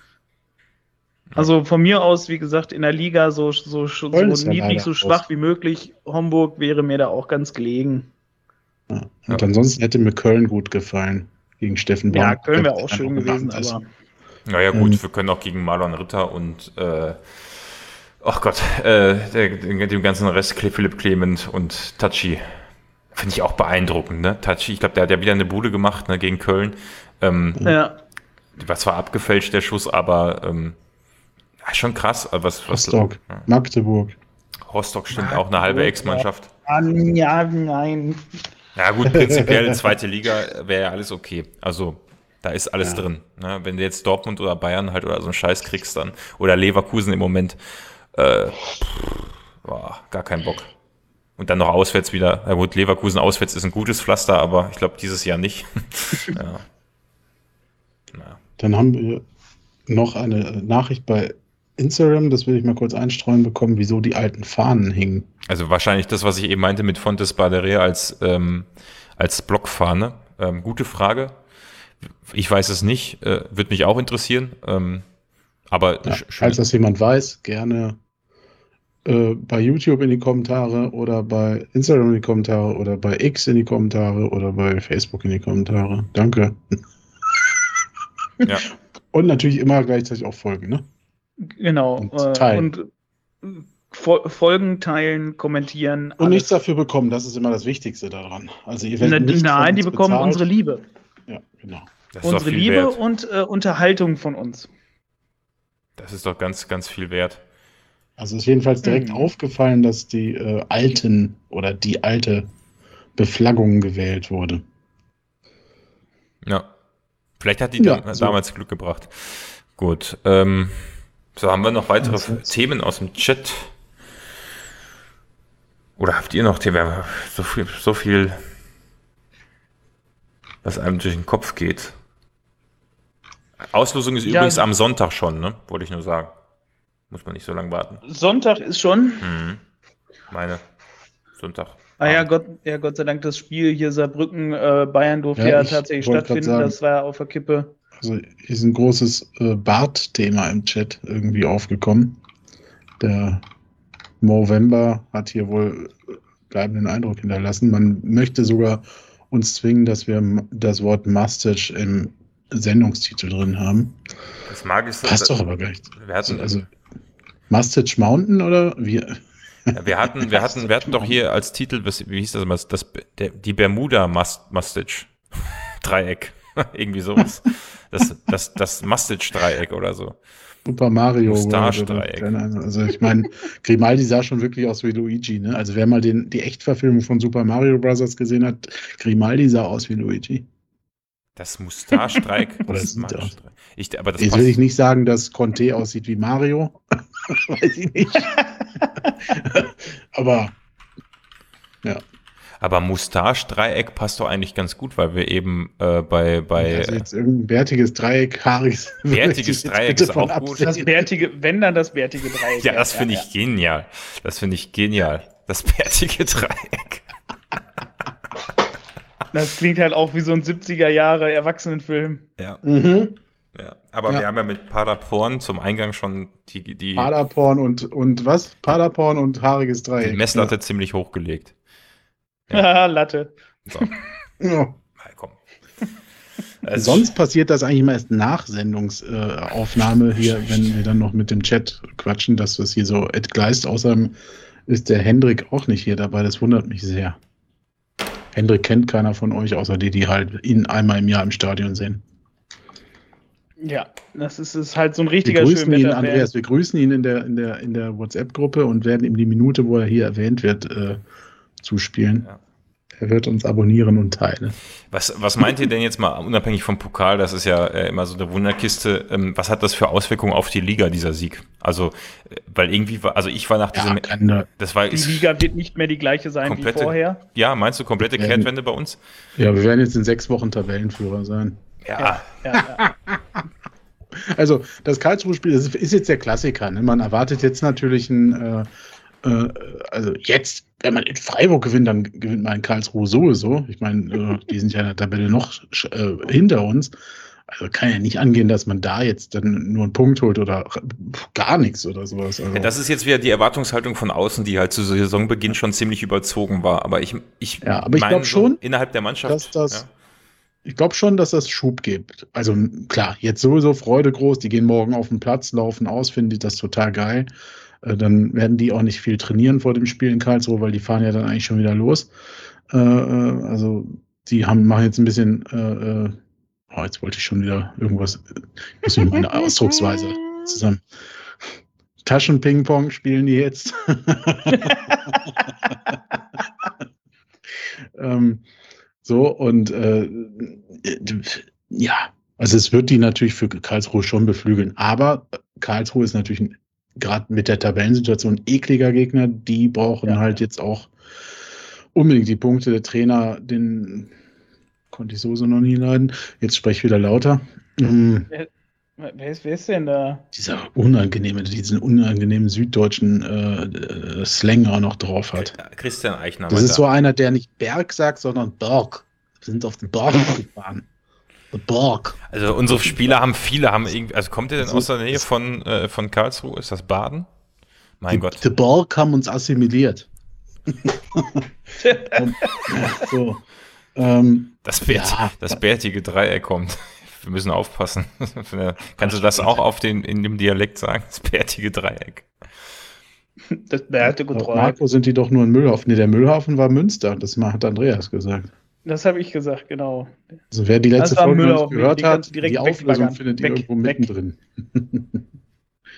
Also von mir aus, wie gesagt, in der Liga so, so, so Köln ist ja niedrig, leider so schwach raus. wie möglich. Homburg wäre mir da auch ganz gelegen. Ja. Und ansonsten hätte mir Köln gut gefallen gegen Steffen Ja, Baum. Köln wäre Der auch schön einfach gewesen, genannt ist. aber Naja gut, Ähm. wir können auch gegen Marlon Ritter und äh, ach Gott, äh, der, dem, dem ganzen Rest, Cle- Philipp Clement und Tachi. Finde ich auch beeindruckend, ne? Tachi, ich glaube, der hat ja wieder eine Bude gemacht, ne, gegen Köln. Ähm, ja. Die war zwar abgefälscht, der Schuss, aber ähm, ja, schon krass. äh, Was, was, Rostock, Ja. Magdeburg. Rostock stimmt, auch eine halbe Magdeburg, Ex-Mannschaft. Ah, ja, nein. Ja gut, prinzipiell zweite Liga wäre ja alles okay. Also da ist alles Ja. drin. Ne? Wenn du jetzt Dortmund oder Bayern halt oder so einen Scheiß kriegst dann, oder Leverkusen im Moment, äh, pff, boah, gar kein Bock. Und dann noch auswärts wieder. Na gut, Leverkusen auswärts ist ein gutes Pflaster, aber ich glaube dieses Jahr nicht. Ja. Na. Dann haben wir noch eine Nachricht bei Instagram, das will ich mal kurz einstreuen bekommen, wieso die alten Fahnen hingen. Also wahrscheinlich das, was ich eben meinte mit Fontes Baderea als, ähm, als Blockfahne. Ähm, gute Frage. Ich weiß es nicht, äh, wird mich auch interessieren. Ähm, aber Ja, sch- schön. falls das jemand weiß, gerne äh, bei YouTube in die Kommentare oder bei Instagram in die Kommentare oder bei X in die Kommentare oder bei Facebook in die Kommentare. Danke. Ja. Und natürlich immer gleichzeitig auch folgen, ne? Genau. Und äh, teilen. Und äh, Fol- Folgen, teilen, kommentieren. Und alles. nichts dafür bekommen, das ist immer das Wichtigste daran. Also ihr Na, werdet nichts von nein, die uns bekommen bezahlt. unsere Liebe. Ja, genau. Das ist doch Unsere viel Liebe wert. und äh, Unterhaltung von uns. Das ist doch ganz, ganz viel wert. Also ist jedenfalls direkt Mhm. aufgefallen, dass die äh, alten oder die alte Beflaggung gewählt wurde. Ja. Vielleicht hat die Ja, dann so. damals Glück gebracht. Gut. Ähm, so, haben wir noch weitere Was ist? Themen aus dem Chat? Oder habt ihr noch Themen? So viel, so viel, was einem durch den Kopf geht. Auslosung ist Ja. übrigens am Sonntag schon, ne? Wollte ich nur sagen. Muss man nicht so lange warten. Sonntag ist schon. Mhm. Meine Sonntag. Ah ja, Gott, ja, Gott sei Dank, das Spiel hier Saarbrücken, äh, Bayern durfte Ja, ja, ich tatsächlich wollte grad stattfinden. sagen. Das war auf der Kippe. Also ist ein großes äh, Bart-Thema im Chat irgendwie aufgekommen. Der Movember hat hier wohl bleibenden Eindruck hinterlassen. Man möchte sogar uns zwingen, dass wir m- das Wort Mustache im Sendungstitel drin haben. Das mag ich so. Passt doch aber gar nicht. Wir hatten, Also Mustache Mountain oder wie? ja, wir hatten, wir hatten, wir hatten doch hier als Titel, was, wie hieß das immer, das, der, die Bermuda Must, Mustache Dreieck. Irgendwie sowas. Das, das, das Mustache-Dreieck oder so. Super Mario World oder Mustache-Dreieck. keine Ahnung. Also ich meine, Grimaldi sah schon wirklich aus wie Luigi, ne? Also wer mal den, die Echtverfilmung von Super Mario Bros. Gesehen hat, Grimaldi sah aus wie Luigi. Das Mustache-Dreieck. Oder das es sieht aus. Mustache-Dreieck. Ich, aber das Jetzt passt. will ich nicht sagen, dass Conte aussieht wie Mario. Weiß ich nicht. Aber ja. Aber Mustache-Dreieck passt doch eigentlich ganz gut, weil wir eben äh, bei, bei Also jetzt irgendein bärtiges Dreieck, haariges. Bärtiges Dreieck ist auch gut. Das bärtige, wenn dann das bärtige Dreieck. ja, das finde ich genial. Das finde ich genial. Das bärtige Dreieck. Das klingt halt auch wie so ein siebziger Jahre Erwachsenenfilm. Ja. Mhm. ja. Aber Ja. wir haben ja mit Paderborn zum Eingang schon die, die, Paderborn und, und was? Paderborn und haariges die Dreieck. Messlatte ziemlich hochgelegt. Haha, Latte. So, Ja. Ja. na, komm. Es- Sonst passiert das eigentlich mal erst nach Sendungsaufnahme äh, hier, wenn wir dann noch mit dem Chat quatschen, dass das hier so entgleist. Außerdem ist der Hendrik auch nicht hier dabei. Das wundert mich sehr. Hendrik kennt keiner von euch, außer die, die halt ihn einmal im Jahr im Stadion sehen. Ja, das ist, ist halt so ein Wir richtiger grüßen ihn, Schönwetterfan. Andreas, wir grüßen ihn in der, in der, in der WhatsApp-Gruppe und werden ihm die Minute, wo er hier erwähnt wird, äh, zuspielen. Ja. Er wird uns abonnieren und teilen. Was, was meint ihr denn jetzt mal, unabhängig vom Pokal, das ist ja äh, immer so eine Wunderkiste, ähm, was hat das für Auswirkungen auf die Liga, dieser Sieg? Also, äh, weil irgendwie war, also ich war nach diesem, Ja, kann da, das war, Die ist, Liga wird nicht mehr die gleiche sein Komplette- wie vorher. ja, meinst du komplette Ähm, Kehrtwende bei uns? ja, wir werden jetzt in sechs Wochen Tabellenführer sein. Ja, Ja, ja. Also das Karlsruhe-Spiel das ist jetzt der Klassiker. Ne? Man erwartet jetzt natürlich ein, äh, äh, also jetzt, wenn man in Freiburg gewinnt, dann gewinnt man in Karlsruhe sowieso. Ich meine, äh, die sind ja in der Tabelle noch äh, hinter uns. Also kann ja nicht angehen, dass man da jetzt dann nur einen Punkt holt oder gar nichts oder sowas. Also, Ja, das ist jetzt wieder die Erwartungshaltung von außen, die halt zu Saisonbeginn schon ziemlich überzogen war. Aber ich, ich, Ja, aber ich meine, glaub schon, so innerhalb der Mannschaft. dass das, ja. ich glaube schon, dass das Schub gibt. Also klar, jetzt sowieso Freude groß. Die gehen morgen auf den Platz, laufen aus, finden die das total geil. Äh, dann werden die auch nicht viel trainieren vor dem Spiel in Karlsruhe, weil die fahren ja dann eigentlich schon wieder los. Äh, äh, also die haben machen jetzt ein bisschen. Äh, äh, oh, jetzt wollte ich schon wieder irgendwas. Ich muss mir meine Ausdrucksweise zusammen. Taschenping-Pong spielen die jetzt. ähm, so und äh, ja, also es wird die natürlich für Karlsruhe schon beflügeln, aber Karlsruhe ist natürlich gerade mit der Tabellensituation ein ekliger Gegner, die brauchen Ja. halt jetzt auch unbedingt die Punkte. Der Trainer, den konnte ich sowieso noch nie leiden, jetzt spreche ich wieder lauter. Ähm, Wer ist, wer ist denn da? dieser unangenehme, diesen unangenehmen süddeutschen äh, äh, Slang auch noch drauf hat. Christian Eichner. Das ist weiter. so einer, der nicht Berg sagt, sondern Berg. Wir sind auf den Berg gefahren. The Berg. Also unsere Spieler haben viele, haben irgendwie, also kommt ihr denn Also, aus der Nähe das- von, äh, von Karlsruhe? Ist das Baden? Mein Gott. The Berg haben uns assimiliert. Und, so. Ähm, Das, Bärt, Ja. das bärtige Dreieck kommt. Wir müssen aufpassen. Kannst du das auch auf den, in dem Dialekt sagen? Das bärtige Dreieck. Das bärtige laut Dreieck. Marco sind die doch nur in Müllhaufen. Nee, der Müllhaufen war Münster. Das hat Andreas gesagt. Das habe ich gesagt, genau. Also wer die letzte Das war Folge noch nicht Müllhaufen. gehört Die hat, kannst du direkt die Auflösung wegbaggern. findet Weg, ihr irgendwo weg. mittendrin.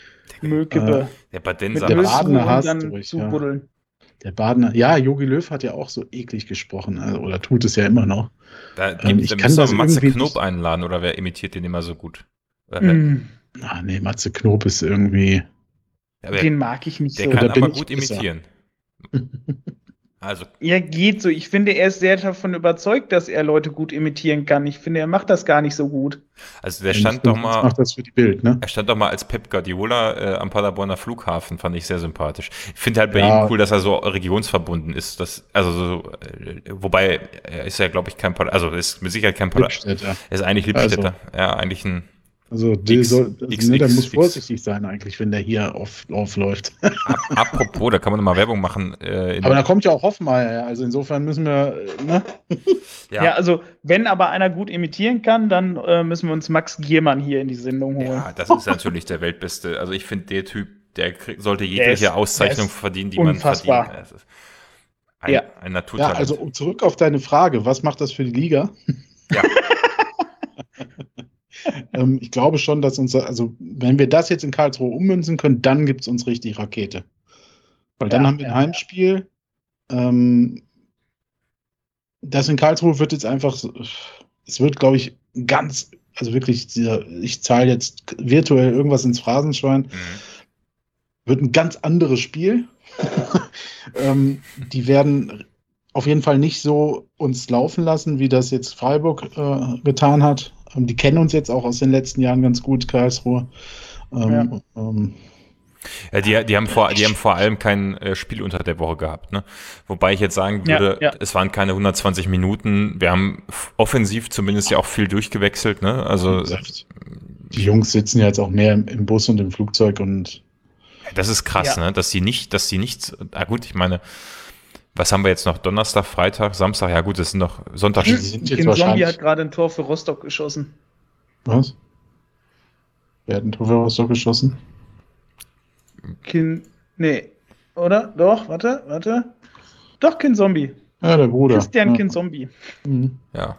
Müllkippe. Äh, Der Badenser. Der Müllkippe Badener und hast dann du ruhig, zubuddeln. Der Badener, ja, Jogi Löw hat ja auch so eklig gesprochen, also, oder tut es ja immer noch. Da, Ähm, gibt, ich da kann müssen wir das Matze irgendwie Knob nicht- einladen, oder wer imitiert den immer so gut? Äh, Mm, Ah, nee, Matze Knob ist irgendwie. aber den der, mag ich nicht der so. kann Da bin aber ich gut besser. imitieren. Also, Ja, geht so. Ich finde, er ist sehr davon überzeugt, dass er Leute gut imitieren kann. Ich finde, er macht das gar nicht so gut. also der stand doch mal. macht das für die Bild, ne? Er stand doch mal als Pep Guardiola äh, am Paderborner Flughafen, fand ich sehr sympathisch. Ich finde halt bei Ja. ihm cool, dass er so regionsverbunden ist. Dass, also so, äh, wobei, er ist ja, glaube ich, kein Pader, also ist mit Sicherheit kein Pader, Lippstädter. er ist eigentlich Lippstädter. Ja, eigentlich ein, Also, die X- soll, also, X- ne, der X- muss X. vorsichtig sein, eigentlich, wenn der hier auf, aufläuft. Ap- apropos, da kann man nochmal Werbung machen. Äh, in, Aber da kommt ja auch Hoffenheim, ja, also insofern müssen wir, äh, ne? Ja. ja, also, wenn aber einer gut imitieren kann, dann äh, müssen wir uns Max Giermann hier in die Sendung holen. ja, das ist natürlich der Weltbeste. Also ich finde, der Typ, der krieg, sollte jegliche ist- Auszeichnung der ist verdienen, die unfassbar. man verdient. Das ist ein, Ja. ein Ja, Naturtalent. also um zurück auf deine Frage, was macht das für die Liga? Ja. ähm, ich glaube schon, dass uns, also wenn wir das jetzt in Karlsruhe ummünzen können, dann gibt es uns richtig Rakete. Weil dann Ja, haben wir ein ja, Heimspiel. Ähm, das in Karlsruhe wird jetzt einfach, so- es wird, glaube ich, ganz, also wirklich, dieser- ich zahle jetzt virtuell irgendwas ins Phrasenschwein, Mhm. wird ein ganz anderes Spiel. ähm, die werden auf jeden Fall nicht so uns laufen lassen, wie das jetzt Freiburg äh, getan hat. Ähm, die kennen uns jetzt auch aus den letzten Jahren ganz gut, Karlsruhe. Ähm, ähm, Ja, die, die, haben vor, die haben vor allem kein äh, Spiel unter der Woche gehabt. Ne? Wobei ich jetzt sagen Ja, würde, ja. es waren keine hundertzwanzig Minuten. Wir haben f- offensiv zumindest ja auch viel durchgewechselt. Ne? Also die Jungs sitzen ja jetzt auch mehr im, im Bus und im Flugzeug und das ist krass, Ja. ne? dass sie nicht, dass sie nicht, ah gut, ich meine, was haben wir jetzt noch? Donnerstag, Freitag, Samstag? Ja gut, das sind noch Sonntag. Die sind jetzt Kin Zombie wahrscheinlich- hat gerade ein Tor für Rostock geschossen. was? Wer hat ein Tor für Rostock geschossen? Kin. Nee. Oder? Doch, warte, warte. Doch, Kin Zombie. Ja, der Bruder. Christian ja. Kin Zombie. Mhm. Ja.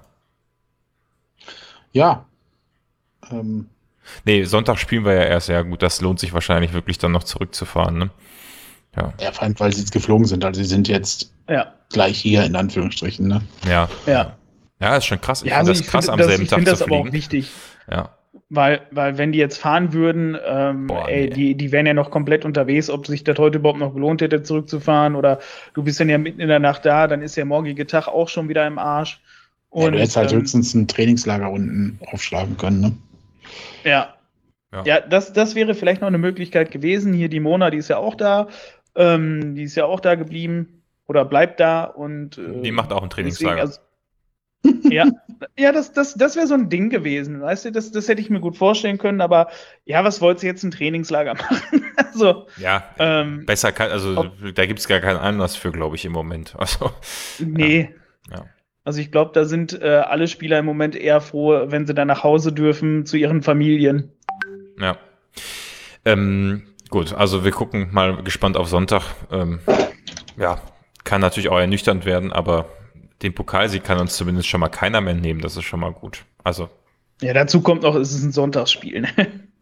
Ja. Ähm, Nee, Sonntag spielen wir ja erst. Ja gut, das lohnt sich wahrscheinlich wirklich dann noch zurückzufahren. Ne? Ja. ja, vor allem, weil sie jetzt geflogen sind. Also sie sind jetzt Ja. gleich hier, in Anführungsstrichen. Ne? Ja. Ja. Ja, ist schon krass. Ich Ja, finde also das ich krass, finde am das, selben ich Tag finde zu das aber auch fliegen. wichtig. Ja. Weil, weil wenn die jetzt fahren würden, ähm, Boah, ey, nee. die, die wären ja noch komplett unterwegs, ob sich das heute überhaupt noch gelohnt hätte, zurückzufahren, oder du bist dann ja mitten in der Nacht da, dann ist der morgige Tag auch schon wieder im Arsch. Ja, Und, du hättest halt ähm, höchstens ein Trainingslager unten aufschlagen können. Ne? Ja. Ja. Ja, das, das wäre vielleicht noch eine Möglichkeit gewesen. Hier die Mona, die ist ja auch da. Ähm, die ist ja auch da geblieben oder bleibt da und äh, Die macht auch ein Trainingslager. deswegen, also, ja, ja, das, das, das wäre so ein Ding gewesen, weißt du, das, das hätte ich mir gut vorstellen können, aber ja, was wollt ihr jetzt ein Trainingslager machen? Also, Ja, ähm, besser kann, also ob- da gibt es gar keinen Anlass für, glaube ich, im Moment. Also, nee. ja. Also ich glaube, da sind äh, alle Spieler im Moment eher froh, wenn sie dann nach Hause dürfen zu ihren Familien. Ja. Ähm, gut, also wir gucken mal gespannt auf Sonntag. Ähm, ja, kann natürlich auch ernüchternd werden, aber den Pokalsieg kann uns zumindest schon mal keiner mehr nehmen. Das ist schon mal gut. Also, Ja, dazu kommt noch, es ist ein Sonntagsspiel. Ne?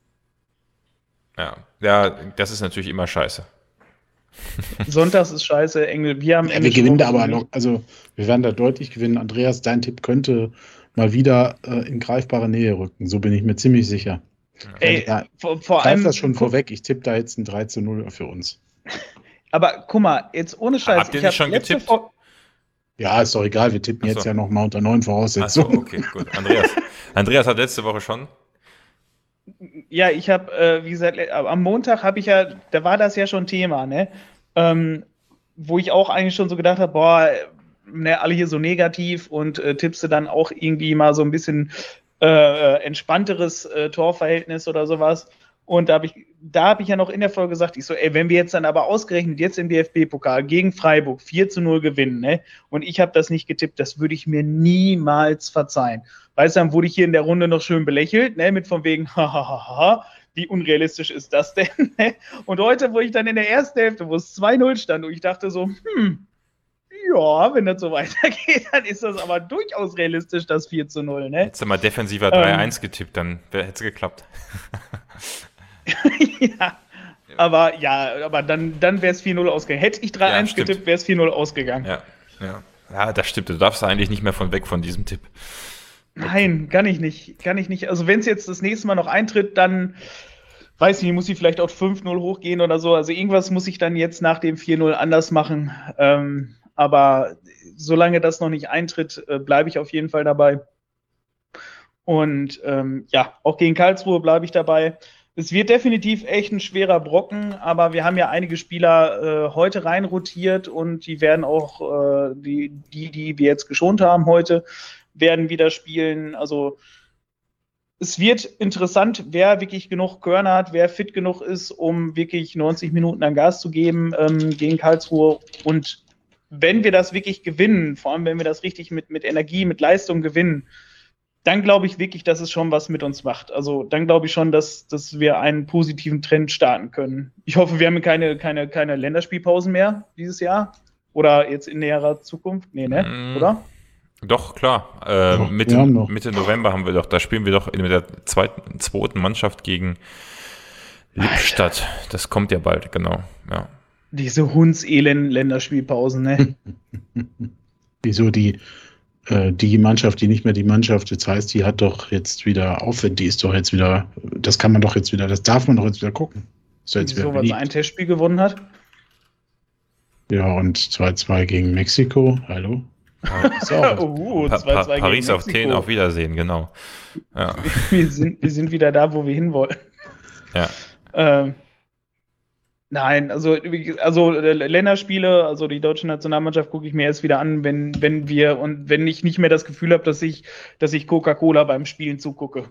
ja, ja, das ist natürlich immer scheiße. Sonntags ist scheiße, Engel. Wir haben Ja, wir englische gewinnen da Woche aber nicht. noch, also wir werden da deutlich gewinnen. Andreas, dein Tipp könnte mal wieder äh, in greifbare Nähe rücken. So bin ich mir ziemlich sicher. Ey, ja, vor, vor greif allem. das schon vorweg. Ich tippe da jetzt ein drei zu null für uns. Aber guck mal, jetzt ohne Scheiß. Habt ihr ich nicht hab schon letzte getippt? Fol- Ja, ist doch egal. Wir tippen Ach so. jetzt ja noch mal unter neuen Achso, Voraussetzungen. okay, gut. Andreas. Andreas hat letzte Woche schon. Ja, ich habe, äh, wie gesagt, le- am Montag habe ich ja, da war das ja schon Thema, ne? Ähm, wo ich auch eigentlich schon so gedacht habe, boah, ne, alle hier so negativ und äh, tippst du dann auch irgendwie mal so ein bisschen äh, entspannteres äh, Torverhältnis oder sowas. Und da habe ich, da habe ich ja noch in der Folge gesagt, ich so, ey, wenn wir jetzt dann aber ausgerechnet jetzt im D F B-Pokal gegen Freiburg vier zu null gewinnen, ne, und ich habe das nicht getippt, das würde ich mir niemals verzeihen. Weißt du, dann wurde ich hier in der Runde noch schön belächelt, ne, mit von wegen, hahaha, wie unrealistisch ist das denn? Ne? Und heute, wo ich dann in der ersten Hälfte, wo es zwei null stand, und ich dachte so, hm, ja, wenn das so weitergeht, dann ist das aber durchaus realistisch, das vier zu null, ne? Hättest du mal defensiver drei eins getippt, dann hätte es geklappt. Ja, Aber ja, aber dann, dann wäre es vier null ausgegangen. Hätte ich drei eins ja, getippt, wäre es vier null ausgegangen. Ja, ja. Ja, das stimmt. Du darfst eigentlich nicht mehr von weg von diesem Tipp. Nein, kann ich nicht. Kann ich nicht. Also wenn es jetzt das nächste Mal noch eintritt, dann weiß ich nicht, muss ich vielleicht auf fünf null hochgehen oder so. Also irgendwas muss ich dann jetzt nach dem vier null anders machen. Ähm, aber solange das noch nicht eintritt, äh, bleibe ich auf jeden Fall dabei. Und ähm, ja, auch gegen Karlsruhe bleibe ich dabei. Es wird definitiv echt ein schwerer Brocken, aber wir haben ja einige Spieler äh, heute rein rotiert und die werden auch, äh, die, die, die wir jetzt geschont haben heute, werden wieder spielen. Also es wird interessant, wer wirklich genug Körner hat, wer fit genug ist, um wirklich neunzig Minuten an Gas zu geben ähm, gegen Karlsruhe. Und wenn wir das wirklich gewinnen, vor allem wenn wir das richtig mit, mit Energie, mit Leistung gewinnen, dann glaube ich wirklich, dass es schon was mit uns macht. Also dann glaube ich schon, dass, dass wir einen positiven Trend starten können. Ich hoffe, wir haben keine, keine, keine Länderspielpausen mehr dieses Jahr oder jetzt in näherer Zukunft. Nee, ne? Mm. Oder? Doch, klar. Äh, Doch, Mitte, Mitte November haben wir doch, da spielen wir doch mit der zweiten, zweiten Mannschaft gegen Lippstadt. Alter. Das kommt ja bald, genau. Ja. Diese hundselenden Länderspielpausen, ne? Wieso die, äh, die Mannschaft, die nicht mehr die Mannschaft jetzt heißt, die hat doch jetzt wieder Aufwind, die ist doch jetzt wieder, das kann man doch jetzt wieder, das darf man doch jetzt wieder gucken. Ist jetzt wieder so, weil sie ein Testspiel gewonnen hat? Ja, und zwei zwei gegen Mexiko, hallo? Ja, uh, pa pa Paris auf zehn, auf Wiedersehen, genau. Ja. Wir, sind, wir sind wieder da, wo wir hinwollen. Ja. Ähm, nein, also, also Länderspiele, also die deutsche Nationalmannschaft gucke ich mir erst wieder an, wenn, wenn wir und wenn ich nicht mehr das Gefühl habe, dass ich, dass ich Coca-Cola beim Spielen zugucke.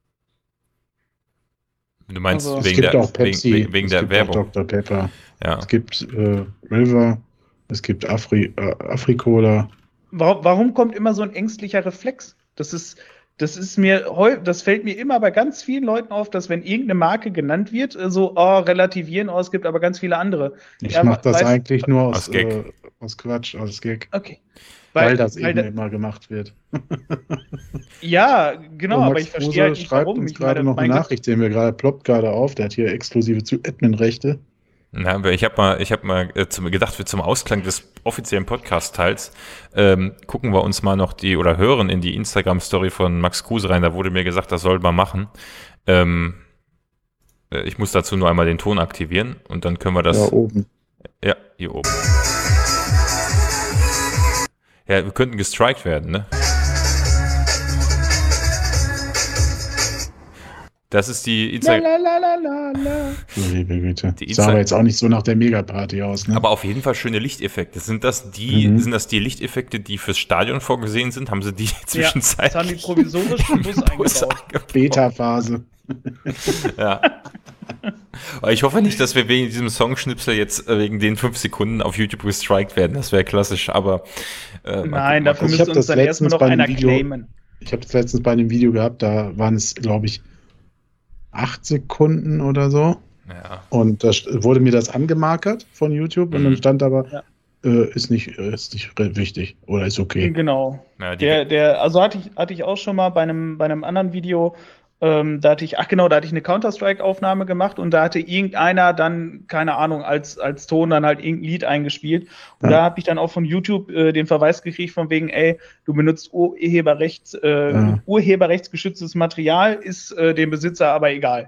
Du meinst also, wegen, es gibt der, auch Pepsi, wegen, wegen es der gibt Werbung. Auch Doktor Pepper. Ja. Es gibt äh, River, es gibt Afri, äh, Afrikola. Warum, warum kommt immer so ein ängstlicher Reflex? Das ist, das ist mir das fällt mir immer bei ganz vielen Leuten auf, dass wenn irgendeine Marke genannt wird, so oh, relativieren, oh, es gibt aber ganz viele andere. Ich ja, mache das weiß, eigentlich nur aus, aus, Gag. Äh, aus Quatsch, aus Gag. Okay. Weil, weil das weil eben da, immer gemacht wird. Ja, genau, aber ich verstehe halt nicht, schreibt warum. Uns ich gerade noch eine Nachricht, sehen wir gerade, ploppt gerade auf, der hat hier exklusive zu Admin-Rechte. Na, ich habe mal, ich habe mal äh, zum, gedacht, wir zum Ausklang des offiziellen Podcast-Teils ähm, gucken wir uns mal noch die oder hören in die Instagram-Story von Max Kruse rein. Da wurde mir gesagt, das soll man machen. Ähm, äh, ich muss dazu nur einmal den Ton aktivieren und dann können wir das. Ja, oben. Ja, hier oben. Ja, wir könnten gestrikt werden, ne? Das ist die Instagram. Liebe Güte. Die sah aber jetzt auch nicht so nach der Megaparty aus, ne? Aber auf jeden Fall schöne Lichteffekte. Sind das die, mhm. sind das die Lichteffekte, die fürs Stadion vorgesehen sind? Haben sie die zwischenzeitlich? Ja, das haben die provisorisch im Bus eingebaut. Beta-Phase. Ja. Aber ich hoffe nicht, dass wir wegen diesem Songschnipsel jetzt wegen den fünf Sekunden auf YouTube gestrikt werden. Das wäre klassisch, aber äh, nein, dafür müsste uns dann erstmal noch einer Video, claimen. Ich habe das letztens bei einem Video gehabt, da waren es, glaube ich, acht Sekunden oder so. Ja. Und da wurde mir das angemarkert von YouTube mhm. und dann stand aber, ja. äh, ist nicht, ist nicht wichtig oder ist okay. Genau. Ja, der, der, also hatte ich, hatte ich auch schon mal bei einem, bei einem anderen Video, ähm, da hatte ich, ach genau, da hatte ich eine Counter-Strike-Aufnahme gemacht und da hatte irgendeiner dann, keine Ahnung, als, als Ton dann halt irgendein Lied eingespielt. Und ja. da habe ich dann auch von YouTube äh, den Verweis gekriegt von wegen, ey, du benutzt Urheberrechts, äh, ja. urheberrechtsgeschütztes Material, ist äh, dem Besitzer aber egal.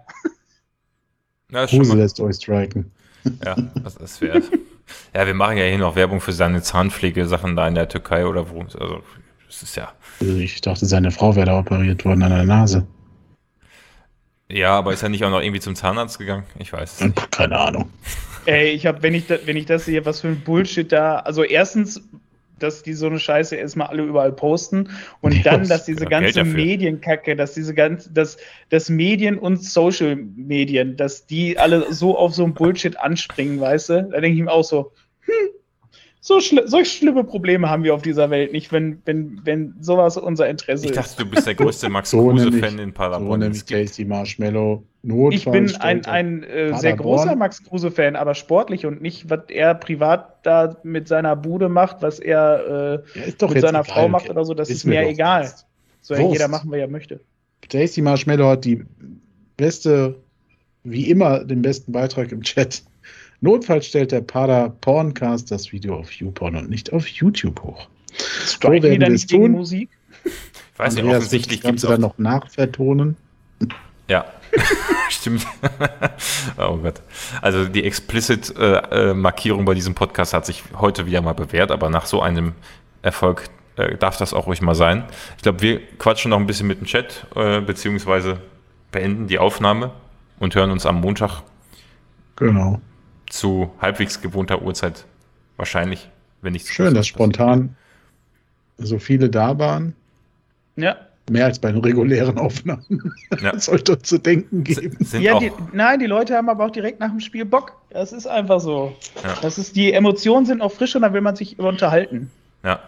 Kruse lässt euch striken. Ja, was ist wert. Ja, wir machen ja hier noch Werbung für seine Zahnpflege-Sachen da in der Türkei oder wo. Also, das ist ja. Ich dachte, seine Frau wäre da operiert worden an der Nase. Ja, aber ist er nicht auch noch irgendwie zum Zahnarzt gegangen? Ich weiß es nicht. Keine Ahnung. Ey, ich habe, wenn ich, da, wenn ich das sehe, was für ein Bullshit da. Also erstens, dass die so eine Scheiße erstmal alle überall posten und ja, dann, dass diese ganze Medienkacke, dass diese ganze, dass, dass Medien und Social-Medien, dass die alle so auf so ein Bullshit anspringen, weißt du? Da denke ich mir auch so, hm, so schli solch schlimme Probleme haben wir auf dieser Welt nicht, wenn, wenn, wenn sowas unser Interesse ist. Ich dachte, ist. Du bist der größte Max so Kruse-Fan in Paderborn. So nämlich Tasty Marshmallow. Ich bin ein, ein äh, sehr großer Max Kruse-Fan, aber sportlich und nicht, was er privat da mit seiner Bude macht, was er äh, ja, mit seiner egal. Frau macht oder so, das ist, ist mir egal. Fast. Soll ja jeder machen, wer er möchte. Tasty Marshmallow hat die beste wie immer den besten Beitrag im Chat. Notfalls stellt der Pader Porncast das Video auf YouPorn und nicht auf YouTube hoch. Strike so wieder nicht gegen Musik? Ich weiß nicht, Andreas offensichtlich gibt es dann noch nachvertonen. Ja, stimmt. Oh Gott. Also die Explicit-Markierung äh, bei diesem Podcast hat sich heute wieder mal bewährt, aber nach so einem Erfolg äh, darf das auch ruhig mal sein. Ich glaube, wir quatschen noch ein bisschen mit dem Chat, äh, beziehungsweise beenden die Aufnahme und hören uns am Montag genau zu halbwegs gewohnter Uhrzeit wahrscheinlich, wenn nicht schön, dass spontan so viele da waren. Ja. Mehr als bei den regulären Aufnahmen. Ja. Das sollte uns zu denken geben. Sind ja, die, nein, die Leute haben aber auch direkt nach dem Spiel Bock. Das ist einfach so. Ja. Das ist, die Emotionen sind auch frisch und dann will man sich unterhalten. Ja.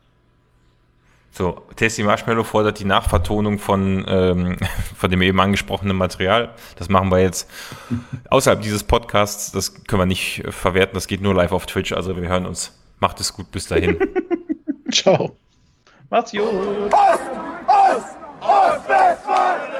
So, Tasty Marshmallow fordert die Nachvertonung von, ähm, von dem eben angesprochenen Material. Das machen wir jetzt außerhalb dieses Podcasts. Das können wir nicht verwerten. Das geht nur live auf Twitch. Also wir hören uns. Macht es gut. Bis dahin. Ciao. Macht's gut. Ost, Ost, Ostwestfalen!